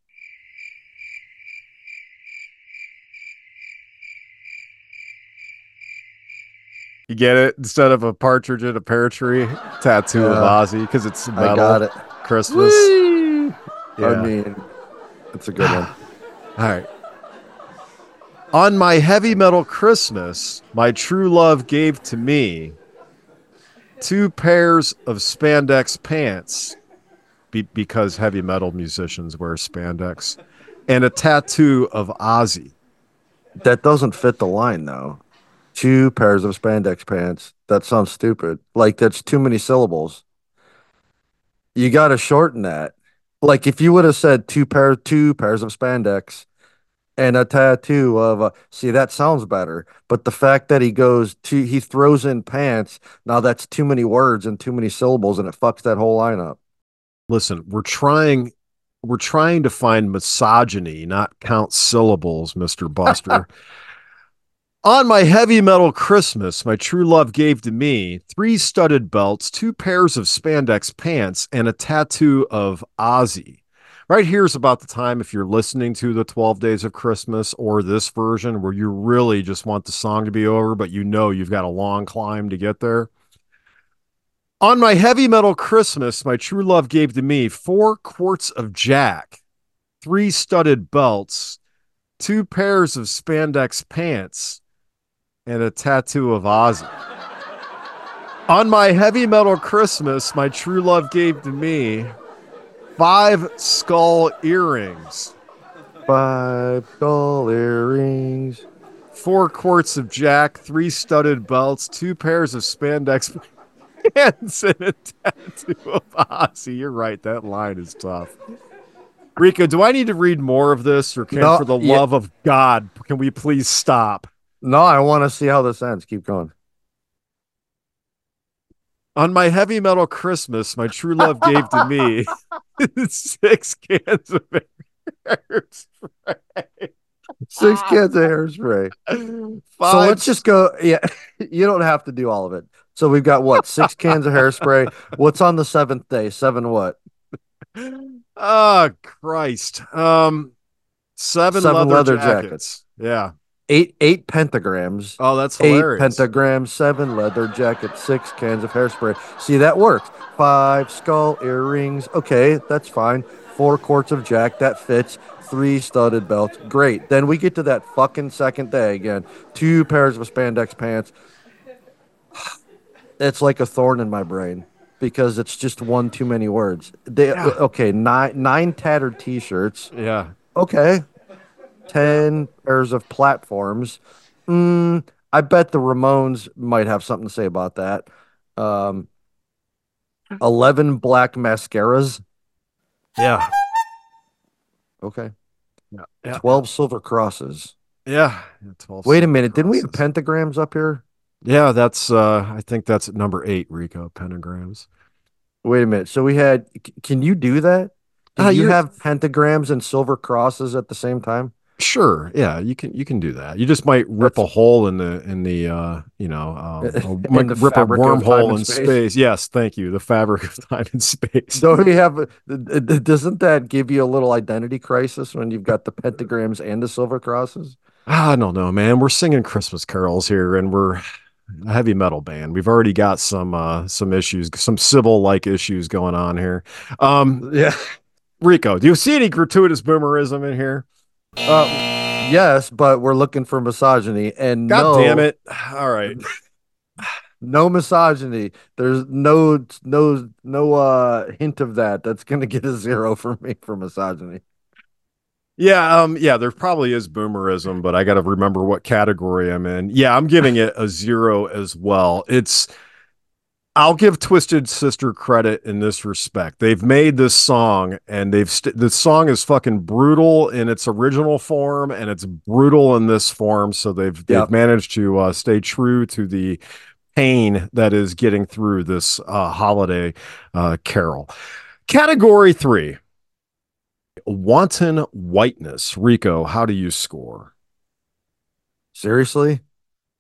You get it? Instead of a partridge in a pear tree, tattoo of Yeah. Ozzy, because it's metal. I got it. Christmas. Whee! I Yeah. mean, it's a good one. All right. On my heavy metal Christmas, my true love gave to me two pairs of spandex pants be- because heavy metal musicians wear spandex and a tattoo of Ozzy. That doesn't fit the line, though. Two pairs of spandex pants. That sounds stupid. Like, that's too many syllables. You got to shorten that. Like, if you would have said two pair, two pairs of spandex and a tattoo of a, see, that sounds better. But the fact that he goes to, he throws in pants, now that's too many words and too many syllables, and it fucks that whole line up. Listen, we're trying, we're trying to find misogyny, not count syllables, Mister Buster. On my heavy metal Christmas, my true love gave to me three studded belts, two pairs of spandex pants, and a tattoo of Ozzy. Right here's about the time, if you're listening to the twelve Days of Christmas or this version where you really just want the song to be over, but you know you've got a long climb to get there. On my heavy metal Christmas, my true love gave to me four quarts of Jack, three studded belts, two pairs of spandex pants, and a tattoo of Ozzy. On my heavy metal Christmas, my true love gave to me five skull earrings, Five skull earrings, four quarts of Jack, three studded belts, two pairs of spandex pants, and a tattoo of Ozzy. You're right. That line is tough. Rico, do I need to read more of this, or can, No, for the yeah. love of God, can we please stop? No, I want to see how this ends. Keep going. On my heavy metal Christmas, my true love gave to me six cans of hairspray. Six cans of hairspray. Five. So let's just go. Yeah, you don't have to do all of it. So we've got what? Six cans of hairspray. What's on the seventh day? Seven what? Oh, Christ. Um, seven, Seven leather, leather jackets. jackets. Yeah. Eight eight pentagrams. Oh, that's Eight hilarious. pentagrams, seven leather jackets, six cans of hairspray. See, that works. Five skull earrings. Okay, that's fine. Four quarts of Jack. That fits. Three studded belts. Great. Then we get to that fucking second day again. Two pairs of spandex pants. It's like a thorn in my brain because it's just one too many words. They, Yeah. Okay, nine nine tattered T-shirts. Yeah. Okay. ten pairs of platforms. Mm, I bet the Ramones might have something to say about that. Um, eleven black mascaras. Yeah. Okay. Yeah. Yeah. twelve silver crosses. Yeah. Yeah, twelve Wait a silver minute. Didn't we have crosses. pentagrams up here? Yeah, that's, uh, I think that's at number eight, Rico, pentagrams. Wait a minute. So we had, c- can you do that? Did Uh, you you're- have pentagrams and silver crosses at the same time? Sure. Yeah, you can, you can do that. You just might rip That's- a hole in the, in the, uh, you know, um, a- In might the rip a fabric of time wormhole and in space. space. Yes. Thank you. The fabric of time and space. Don't we have, a- doesn't that give you a little identity crisis when you've got the pentagrams and the silver crosses? I don't know, man. We're singing Christmas carols here, and we're a heavy metal band. We've already got some uh some issues, some civil like issues going on here. Um, Yeah. Rico, do you see any gratuitous boomerism in here? Uh, yes, but we're looking for misogyny, and God no, damn it! All right, no misogyny. There's no no no uh hint of that. That's gonna get a zero for me for misogyny. yeah, um, yeah. There probably is boomerism, but I got to remember what category I'm in. Yeah, I'm giving it a zero as well. It's I'll give Twisted Sister credit in this respect. They've made this song, and they've st- the song is fucking brutal in its original form, and it's brutal in this form. So they've they've Yep. managed to uh, stay true to the pain that is getting through this uh, holiday uh, carol. Category three, wanton whiteness. Rico, how do you score? Seriously,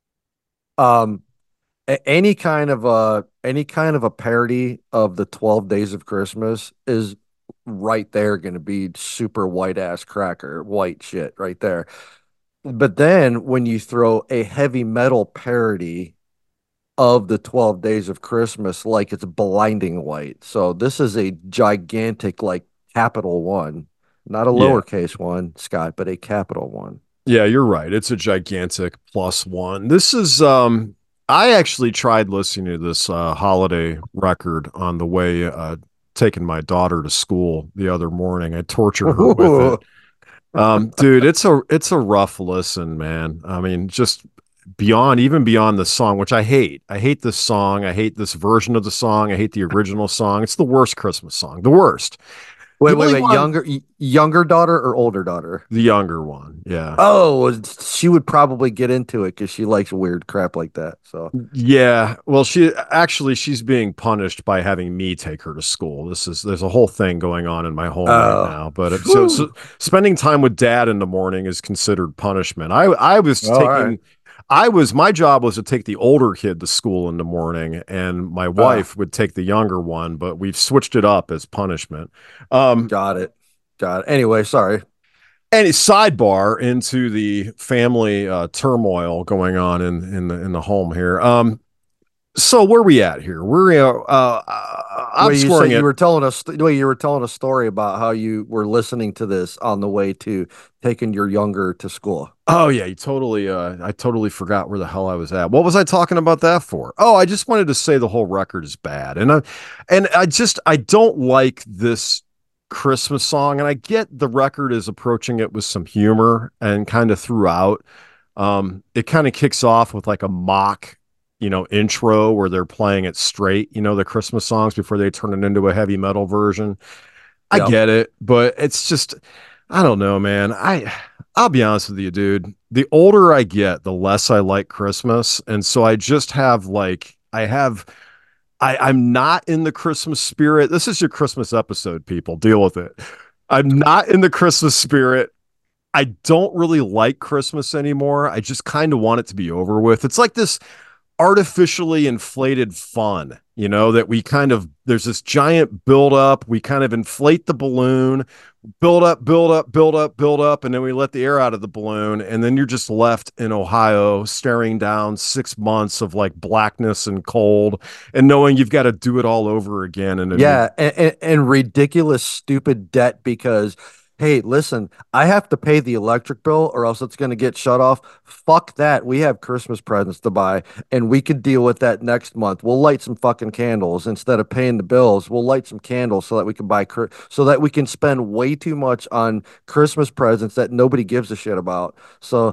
um, a- any kind of a any kind of a parody of the twelve Days of Christmas is right there going to be super white ass cracker, white shit right there. But then when you throw a heavy metal parody of the twelve days of Christmas like it's blinding white. So this is a gigantic, like, capital one, not a Yeah. lowercase one, Scott, but a capital one. Yeah, you're right. It's a gigantic plus one. This is um I actually tried listening to this uh holiday record on the way uh taking my daughter to school the other morning. I tortured her with it. Um dude, it's a it's a rough listen, man. I mean, just beyond even beyond the song, which I hate. I hate this song. I hate this version of the song. I hate the original song. It's the worst Christmas song. The worst. Wait, The wait, only wait. one- Younger, y- younger daughter or older daughter? The younger one. Yeah. Oh, she would probably get into it because she likes weird crap like that. So Yeah, well, she actually she's being punished by having me take her to school. This is there's a whole thing going on in my home Oh. right now. But it, so, so spending time with dad in the morning is considered punishment. I I was All taking right. I was my job was to take the older kid to school in the morning, and my wife would take the younger one. But we've switched it up as punishment. Um, got it, got it. Anyway, sorry. Any sidebar into the family uh, turmoil going on in in the in the home here. Um, so where we at here? We're uh, uh, I'm Wait, you scoring said you it. were telling us. Wait, you were telling a story about how you were listening to this on the way to taking your younger to school. Oh yeah, you totally. Uh, I totally forgot where the hell I was at. What was I talking about that for? Oh, I just wanted to say the whole record is bad, and I, and I just I don't like this Christmas song, and I get the record is approaching it with some humor and kind of throughout. Um, it kind of kicks off with like a mock, you know, intro where they're playing it straight, you know, the Christmas songs before they turn it into a heavy metal version. I Yep. get it, but it's just, I don't know, man. I, I'll be honest with you, dude. The older I get, the less I like Christmas. And so I just have like, I have, I, I'm not in the Christmas spirit. This is your Christmas episode, people. Deal with it. I'm not in the Christmas spirit. I don't really like Christmas anymore. I just kind of want it to be over with. It's like this artificially inflated fun, you know, that we kind of, there's this giant build up. We kind of inflate the balloon, build up, build up, build up, build up, and then we let the air out of the balloon. And then you're just left in Ohio staring down six months of like blackness and cold and knowing you've got to do it all over again. And Yeah, and, and, and ridiculous, stupid debt because, hey, listen, I have to pay the electric bill or else it's going to get shut off. Fuck that. We have Christmas presents to buy and we could deal with that next month. We'll light some fucking candles instead of paying the bills. We'll light some candles so that we can buy, cr- so that we can spend way too much on Christmas presents that nobody gives a shit about. So,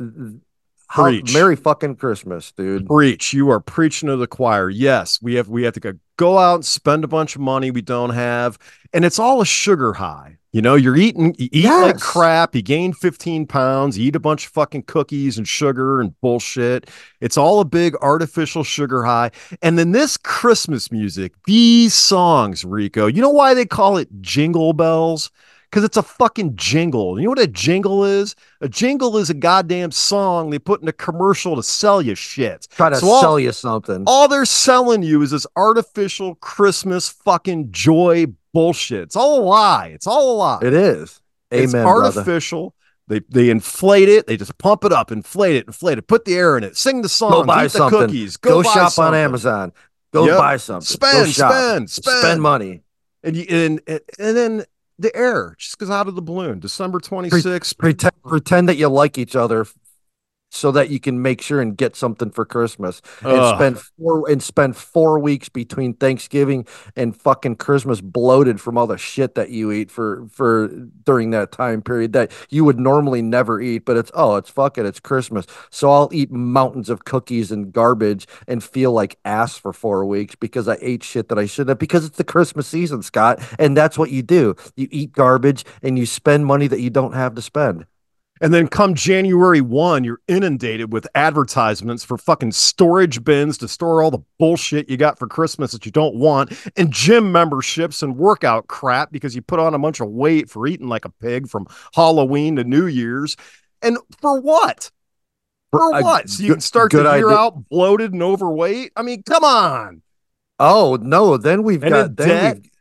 how, Preach. Merry fucking Christmas, dude. Preach. You are preaching to the choir. Yes, we have we have to go, go out and spend a bunch of money we don't have. And it's all a sugar high. You know, you're eating, you eat like Yes. crap. You gain fifteen pounds, you eat a bunch of fucking cookies and sugar and bullshit. It's all a big artificial sugar high. And then this Christmas music, these songs, Rico, you know why they call it jingle bells? Because it's a fucking jingle. You know what a jingle is? A jingle is a goddamn song they put in a commercial to sell you shit. Try to So all- sell you something. All they're selling you is this artificial Christmas fucking joy bullshit. It's all a lie. It's all a lie. It is. Amen, It's brother. artificial. They they inflate it. They just pump it up, inflate it, inflate it, put the air in it, sing the songs, Go buy eat the something. cookies, Go, go, buy shop on something. Amazon. Go Yep. buy something. Go Spend, shop. spend, spend. Spend money. And you and and, and then the air just goes out of the balloon. December twenty-sixth. Pretend pretend that you like each other f- so that you can make sure and get something for Christmas and Ugh. spend four and spend four weeks between Thanksgiving and fucking Christmas bloated from all the shit that you eat for for during that time period that you would normally never eat. But it's oh, it's fuck it, it's Christmas. So I'll eat mountains of cookies and garbage and feel like ass for four weeks because I ate shit that I shouldn't have because it's the Christmas season, Scott. And that's what you do. You eat garbage and you spend money that you don't have to spend. And then come January first, you're inundated with advertisements for fucking storage bins to store all the bullshit you got for Christmas that you don't want, and gym memberships and workout crap because you put on a bunch of weight for eating like a pig from Halloween to New Year's. And for what? For I- what? So you good- can start good the year idea. out bloated and overweight? I mean, come on. Oh no, then we've And got in then debt. we've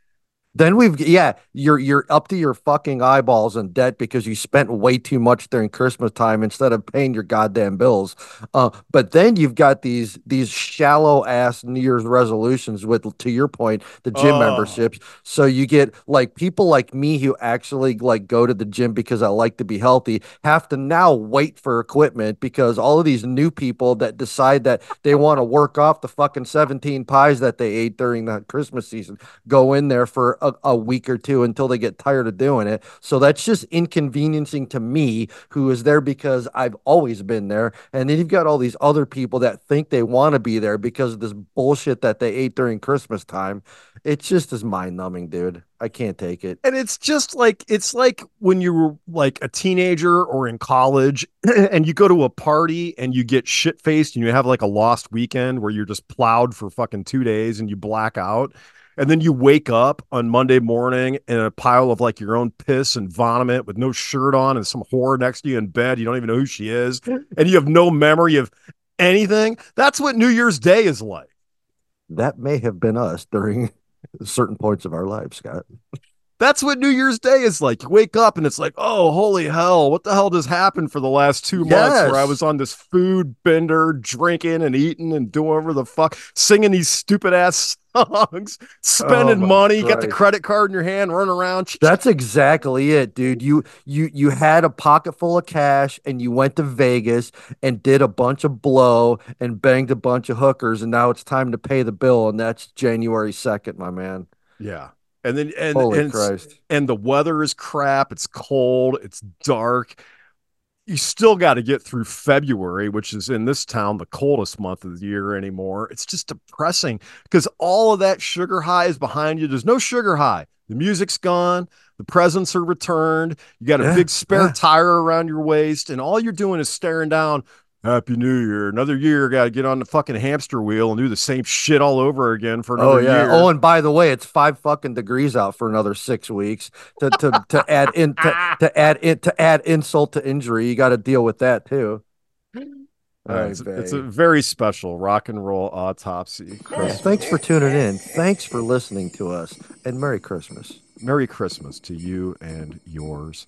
Then we've yeah, you're you're up to your fucking eyeballs in debt because you spent way too much during Christmas time instead of paying your goddamn bills. Uh, but then you've got these these shallow ass New Year's resolutions with, to your point, the gym Oh. memberships. So you get like people like me who actually like go to the gym because I like to be healthy have to now wait for equipment because all of these new people that decide that they want to work off the fucking seventeen pies that they ate during the Christmas season go in there for a, a week or two until they get tired of doing it. So that's just inconveniencing to me, who is there because I've always been there. And then you've got all these other people that think they want to be there because of this bullshit that they ate during Christmas time. It's just as mind numbing, dude. I can't take it. And it's just like, it's like when you were like a teenager or in college and you go to a party and you get shit faced and you have like a lost weekend where you're just plowed for fucking two days and you black out. And then you wake up on Monday morning in a pile of like your own piss and vomit with no shirt on and some whore next to you in bed. You don't even know who she is. And you have no memory of anything. That's what New Year's Day is like. That may have been us during certain points of our lives, Scott. That's what New Year's Day is like. You wake up and it's like, oh, holy hell, what the hell just happened for the last two Yes. months where I was on this food bender, drinking and eating and doing whatever the fuck, singing these stupid ass songs, spending Oh my money, you got the Christ. credit card in your hand, running around. That's exactly it, dude. You you you had a pocket full of cash and you went to Vegas and did a bunch of blow and banged a bunch of hookers, and now it's time to pay the bill, and that's January second, my man. Yeah. And then and Holy and, it's- Christ. and the weather is crap. It's cold. It's dark. You still got to get through February, which is in this town the coldest month of the year anymore. It's just depressing because all of that sugar high is behind you. There's no sugar high. The music's gone. The presents are returned. You got a Yeah, big spare yeah. tire around your waist, and all you're doing is staring down. Happy New Year. Another year, got to get on the fucking hamster wheel and do the same shit all over again for another Oh yeah. year. Oh, and by the way, it's five fucking degrees out for another six weeks. To to to add in to, to add in to add insult to injury, you got to deal with that too. Uh, Oy it's, it's vey. a very special rock and roll autopsy. Well, thanks for tuning in. Thanks for listening to us, and Merry Christmas. Merry Christmas to you and yours.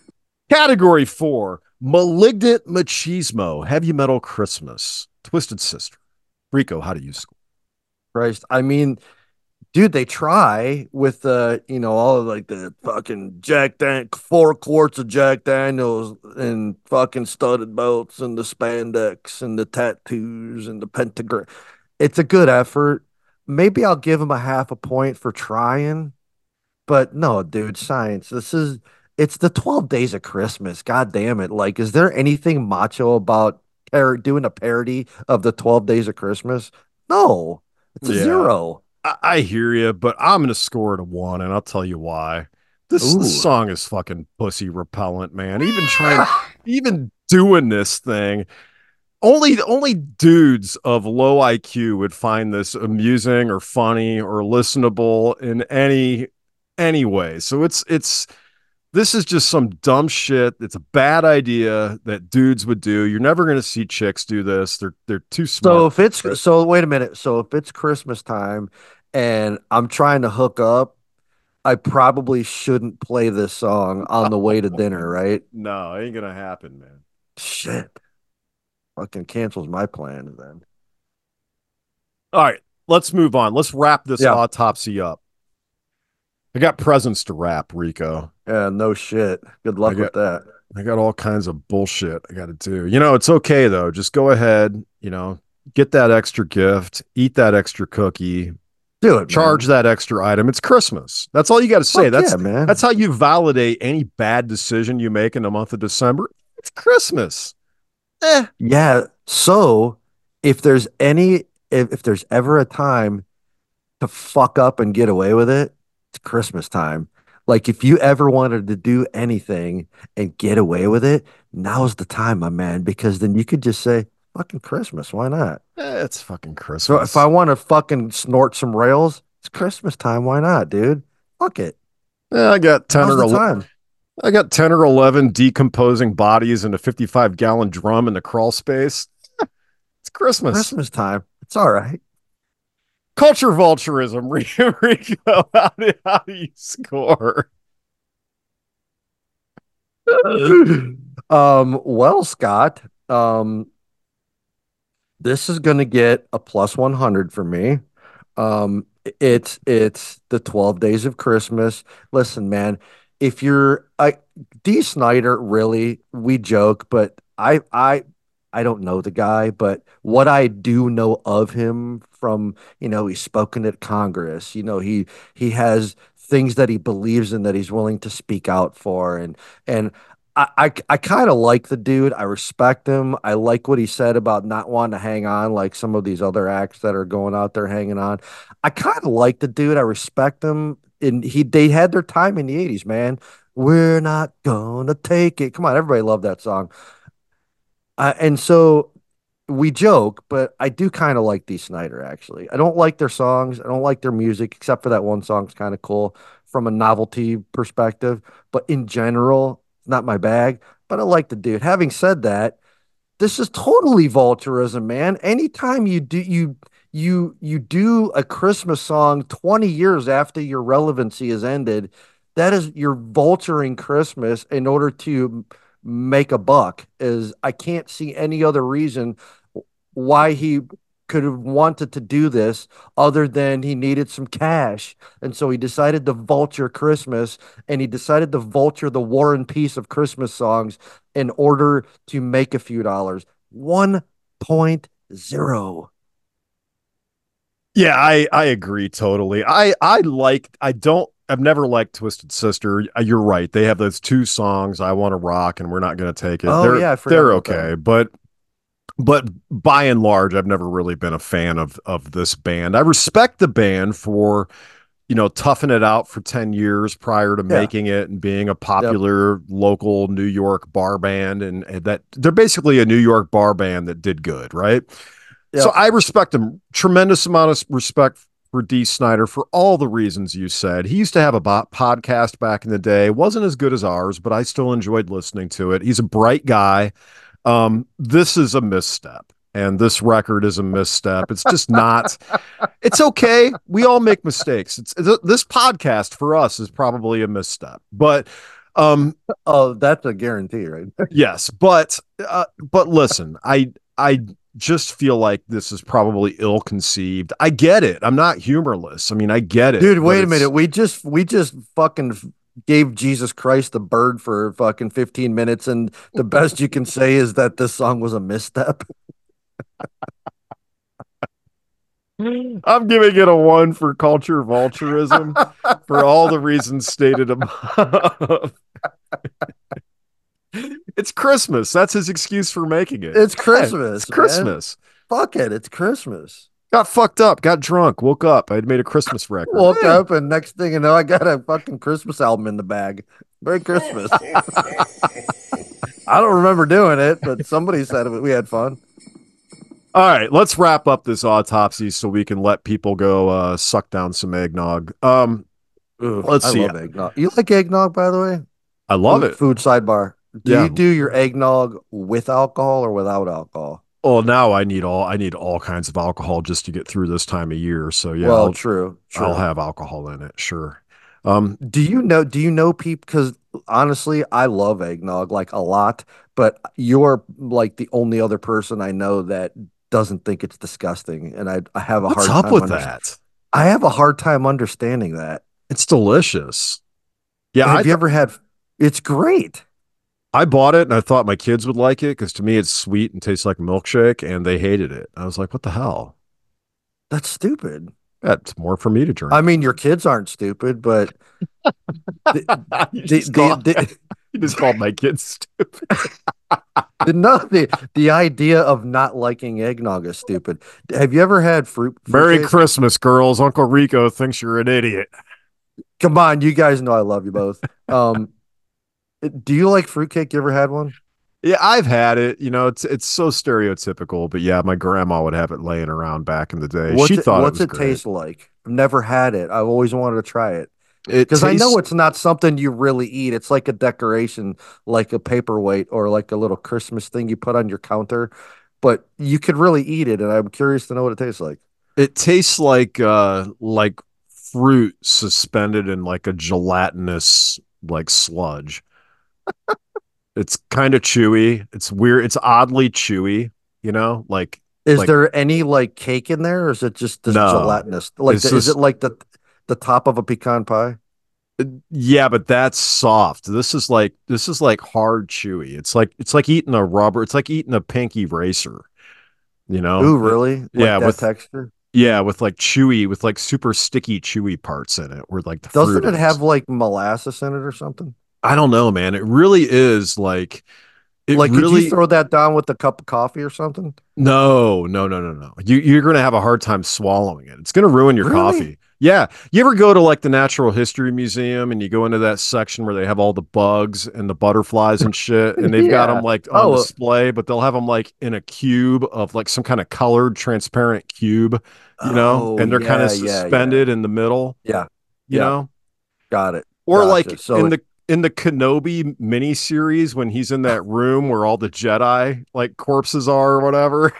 Category four, Malignant Machismo, Heavy Metal Christmas, Twisted Sister. Rico, how do you score? Christ, I mean, dude, they try with the you know all of like the fucking Jack Dan four quarts of Jack Daniels and fucking studded belts and the spandex and the tattoos and the pentagram. It's a good effort. Maybe I'll give him a half a point for trying, but no, dude, science. This is it's the twelve days of Christmas. God damn it! Like, is there anything macho about par- doing a parody of the twelve days of Christmas? No, it's a Yeah. zero. I, I hear you, but I'm going to score it a one, and I'll tell you why. This, Ooh. this song is fucking pussy repellent, man. Even trying, even doing this thing, only only dudes of low I Q would find this amusing or funny or listenable in any any way. So it's it's this is just some dumb shit. It's a bad idea that dudes would do. You're never going to see chicks do this. They're they're too smart. So if it's so, wait a minute. So if it's Christmas time and I'm trying to hook up, I probably shouldn't play this song on the way to dinner, right? No, it ain't gonna happen, man. Shit, fucking cancels my plans then. All right, let's move on. Let's wrap this Yeah. autopsy up. I got presents to wrap, Rico. Yeah, no shit. Good luck I got- with that. I got all kinds of bullshit I got to do. You know, it's okay though. Just go ahead, you know, get that extra gift, eat that extra cookie, Do it, charge man. that extra item. It's Christmas. That's all you got to say. Fuck that's yeah, man. that's how you validate any bad decision you make in the month of December. It's Christmas. Eh. Yeah. So if there's any, if, if there's ever a time to fuck up and get away with it, it's Christmas time. Like if you ever wanted to do anything and get away with it, now's the time, my man, because then you could just say, fucking Christmas. Why not? Eh, it's fucking So Christmas. if I want to fucking snort some rails, it's Christmas time. Why not, dude? Fuck it. Eh, I got ten Now's or the eleven. time. I got ten or eleven decomposing bodies in a fifty-five gallon drum in the crawl space. It's Christmas. Christmas time. It's all right. Culture vulturism, Rico. How do, how do you score? um, well, Scott, um, this is going to get a plus one hundred for me. Um, it's it's the twelve Days of Christmas. Listen, man, if you're I D. Snyder, really, we joke, but I I I don't know the guy, but what I do know of him from, you know, he's spoken at Congress, you know, he he has things that he believes in that he's willing to speak out for. And and I, I, I kind of like the dude. I respect him. I like what he said about not wanting to hang on like some of these other acts that are going out there hanging on. I kind of like the dude. I respect him. And he they had their time in the eighties, man. We're not gonna take it. Come on, everybody loved that song. Uh, and so we joke, but I do kind of like Dee Snider, actually. I don't like their songs. I don't like their music, except for that one song. It's kind of cool from a novelty perspective. But in general, it's not my bag. But I like the dude. Having said that, this is totally vulturism, man. Anytime you do you you you do a Christmas song twenty years after your relevancy has ended, that is you're vulturing Christmas in order to make a buck. Is I can't see any other reason why he could have wanted to do this other than he needed some cash. And so he decided to vulture Christmas, and he decided to vulture the War and Peace of Christmas songs in order to make a few dollars. one point oh. Yeah, I I agree totally. I I like I don't I've never liked Twisted Sister. You're right. They have those two songs, I Want to Rock and We're Not Gonna Take It. Oh, they're, yeah, I forgot they're about okay, that. but but by and large, I've never really been a fan of of this band. I respect the band for, you know, toughing it out for ten years prior to Yeah. making it and being a popular local New York bar band, and, and that they're basically a New York bar band that did good, right? So Yep. I respect them. Tremendous amount of respect for Dee Snider for all the reasons you said. He used to have a bo- podcast back in the day. Wasn't as good as ours, but I still enjoyed listening to it. He's a bright guy. Um, this is a misstep, and this record is a misstep. It's just not. It's okay. We all make mistakes. It's th- this podcast for us is probably a misstep, but um, Oh, that's a guarantee, right? yes, but uh, but listen, I I just feel like this is probably ill-conceived. I get it. I'm not humorless. I mean, I get it. Dude, but wait a it's- minute. We just we just fucking gave Jesus Christ the bird for fucking fifteen minutes, and the best you can say is that this song was a misstep. I'm giving it a one for culture vulturism for all the reasons stated above. It's Christmas. That's his excuse for making it. It's Christmas. It's Christmas. Man. Fuck it. It's Christmas. Got fucked up, got drunk, woke up. I'd made a Christmas record. Woke Yeah. up, and next thing you know, I got a fucking Christmas album in the bag. Merry Christmas. I don't remember doing it, but somebody said it. We had fun. All right, let's wrap up this autopsy so we can let people go uh, suck down some eggnog. Um, Ooh, let's I see. love eggnog. You like eggnog, by the way? I love food, it. Food sidebar. Do Yeah. you do your eggnog with alcohol or without alcohol? Oh, now I need all I need all kinds of alcohol just to get through this time of year. So yeah, well, I'll, true, true. I'll have alcohol in it. Sure. Um, Do you know? Do you know people? Because honestly, I love eggnog like a lot, but you're like the only other person I know that doesn't think it's disgusting, and I I have a what's hard up time with under- that? I have a hard time understanding that. It's delicious. Yeah, Have I you th- ever had? It's great. I bought it and I thought my kids would like it because to me it's sweet and tastes like a milkshake, and they hated it. I was like, what the hell? That's stupid. That's more for me to drink. I mean, your kids aren't stupid, but the, you, the, just the, called, the, you just called my kids stupid. the, no, the, the idea of not liking eggnog is stupid. Have you ever had fruit? Merry fruitcake? Christmas, girls. Uncle Rico thinks you're an idiot. Come on, you guys know I love you both. Um, do you like fruitcake? You ever had one? Yeah, I've had it. You know, it's it's so stereotypical, but yeah, my grandma would have it laying around back in the day. What's she it, thought what's it, it, was great. taste like? I've never had it. I've always wanted to try it It because I know tastes- it's not something you really eat. It's like a decoration, like a paperweight or like a little Christmas thing you put on your counter. But you could really eat it, and I'm curious to know what it tastes like. It tastes like uh like fruit suspended in like a gelatinous like sludge. It's kind of chewy. It's weird. It's oddly chewy, you know, like Is like there any like cake in there, or is it just this no. gelatinous? Like, It's the, is just it like the the top of a pecan pie? yeah, but that's soft. This is like this is like hard chewy. It's like it's like eating a rubber. It's like eating a pink eraser, you know? Ooh, It- really? Like yeah, that with texture? yeah, with like chewy, with like super sticky chewy parts in it, where like the Doesn't fruit it is. have like molasses in it or something? I don't know, man. It really is like it Like, could you really throw that down with a cup of coffee or something? no, no, no, no, no. You you're gonna have a hard time swallowing it. It's gonna ruin your Really? coffee. Yeah. You ever go to like the Natural History Museum and you go into that section where they have all the bugs and the butterflies and shit, and they've got Yeah. them like on Oh, display, but they'll have them like in a cube of like some kind of colored transparent cube, you know, oh, and they're kind yeah, of yeah, yeah. suspended in the middle, Yeah, you yeah, know, got it. or Gotcha. like So in it- the in the Kenobi miniseries when he's in that room where all the Jedi like corpses are or whatever.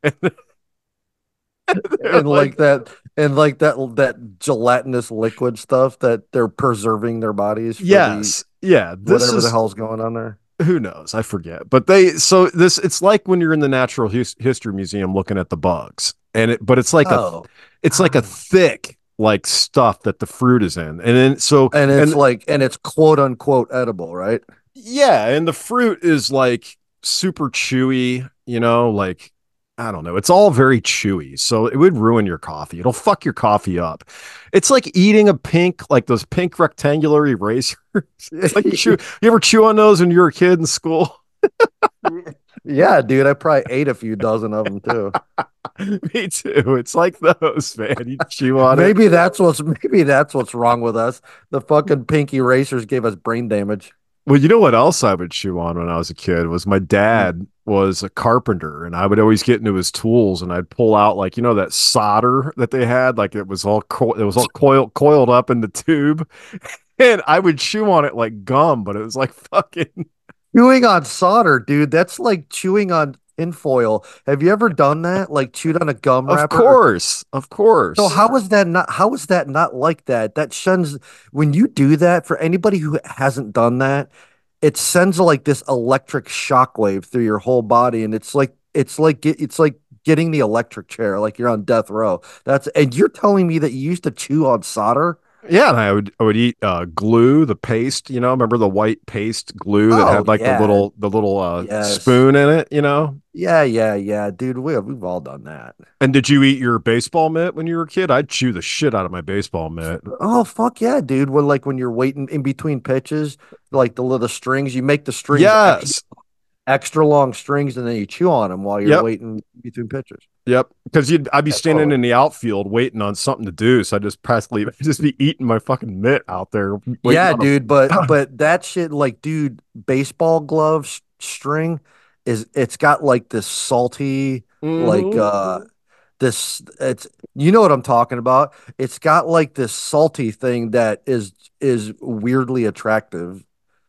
and like that and like that that gelatinous liquid stuff that they're preserving their bodies for Yes. Yeah. the, This whatever is the hell's going on there. who knows? I forget. But they so this it's like when you're in the Natural His- History Museum looking at the bugs. And it but it's like Oh, a it's like a thick like stuff that the fruit is in. And then so and it's and like and it's quote unquote edible, right? yeah, and the fruit is like super chewy, you know, like I don't know. It's all very chewy. So it would ruin your coffee. It'll fuck your coffee up. It's like eating a pink, like those pink rectangular erasers. It's like you, chew, you ever chew on those when you were a kid in school? Yeah, dude, I probably ate a few dozen of them too. Me too. It's like those, man. You chew on Maybe it. that's what's maybe that's what's wrong with us. The fucking pink erasers gave us brain damage. Well, you know what else I would chew on when I was a kid was my dad was a carpenter, and I would always get into his tools and I'd pull out like you know that solder that they had, like it was all co- it was all coiled coiled up in the tube, and I would chew on it like gum, but it was like fucking Chewing on solder, dude, that's like chewing on tinfoil. Have you ever done that? Like chewed on a gum of wrapper? course, of course. So how is that not how is that not like that? That sends when you do that, for anybody who hasn't done that, it sends like this electric shockwave through your whole body, and it's like it's like get- it's like getting the electric chair, like you're on death row. That's and you're telling me that you used to chew on solder? Yeah, and I would I would eat uh, glue, the paste, you know, remember the white paste glue that Oh, had like yeah. the little the little uh, Yes. spoon in it, you know? Yeah, yeah, yeah, dude. We we've all done that. And did you eat your baseball mitt when you were a kid? I'd chew the shit out of my baseball mitt. Oh fuck yeah, dude. When like when you're waiting in between pitches, like the little strings, you make the strings extra, Yes. extra long strings, and then you chew on them while you're Yep. waiting between pitches. Yep. Because you'd I'd be Yeah, standing totally. in the outfield waiting on something to do. So I just practically just be eating my fucking mitt out there. waiting Yeah, on a- dude, but but that shit, like, dude, baseball glove s- string is it's got like this salty, like Mhm. uh this it's you know what I'm talking about. It's got like this salty thing that is is weirdly attractive.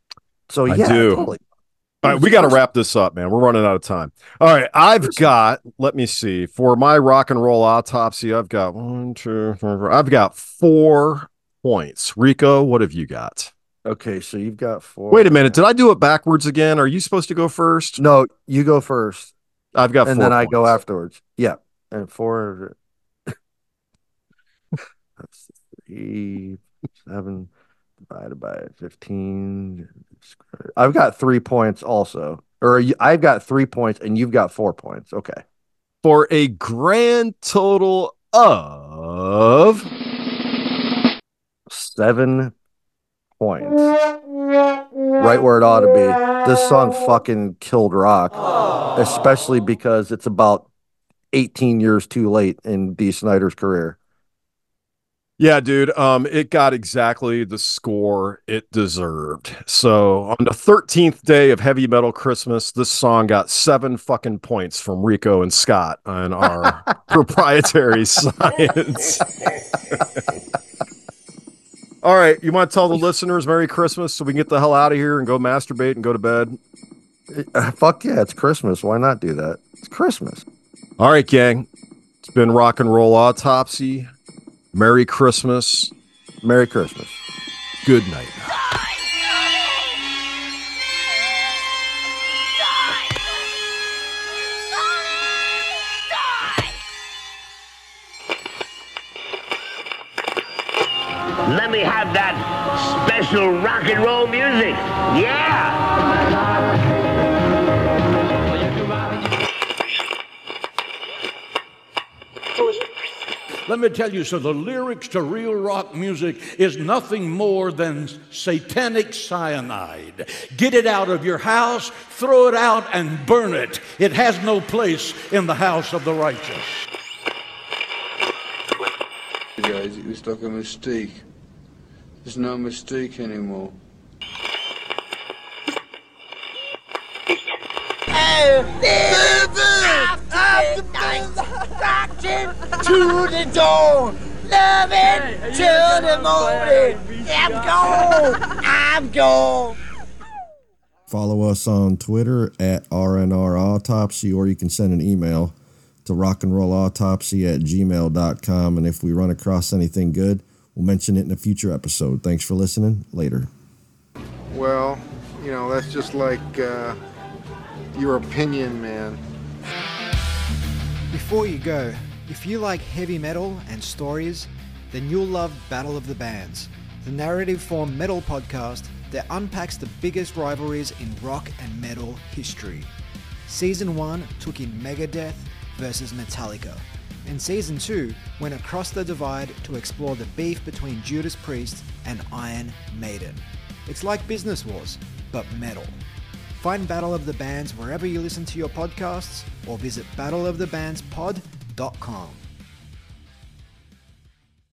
So I yeah, do. totally. All right, we got to wrap this up, man. We're running out of time. All right, I've got, let me see, for my rock and roll autopsy, I've got one, two, three, four, I've got four points. Rico, what have you got? Okay, so you've got four. Wait a minute. Did I do it backwards again? Are you supposed to go first? No, you go first, I've got and four then I go points. afterwards. Yeah, and four. That's three, seven divided by fifteen. I've got three points also, or you- I've got three points, and you've got four points. Okay, For a grand total of seven points. Right where it ought to be. This song fucking killed rock, especially because it's about eighteen years too late in Dee Snider's career. Yeah, dude. Um, it got exactly the score it deserved. So on the thirteenth day of Heavy Metal Christmas, this song got seven fucking points from Rico and Scott on our proprietary science. All right, you want to tell the listeners Merry Christmas so we can get the hell out of here and go masturbate and go to bed? Uh, fuck yeah, it's Christmas. Why not do that? It's Christmas. All right, gang. It's been Rock and Roll Autopsy. Merry Christmas. Merry Christmas. Good night. Let me have that special rock and roll music. Yeah! Let me tell you, so the lyrics to real rock music is nothing more than satanic cyanide. Get it out of your house, throw it out, and burn it. It has no place in the house of the righteous. Guys, it was like a mistake. There's no mistake anymore. To the dawn, loving till the morning. I'm gone, I'm gone. Follow us on Twitter at R N R Autopsy, or you can send an email to rockandrollautopsy at gmail dot com. And if we run across anything good, we'll mention it in a future episode. Thanks for listening. Later. Well, you know, that's just like uh, your opinion, man. Before you go, if you like heavy metal and stories, then you'll love Battle of the Bands, the narrative form metal podcast that unpacks the biggest rivalries in rock and metal history. Season one took in Megadeth versus Metallica, and Season two went across the divide to explore the beef between Judas Priest and Iron Maiden. It's like Business Wars, but metal. Find Battle of the Bands wherever you listen to your podcasts, or visit battle of the bands pod dot com.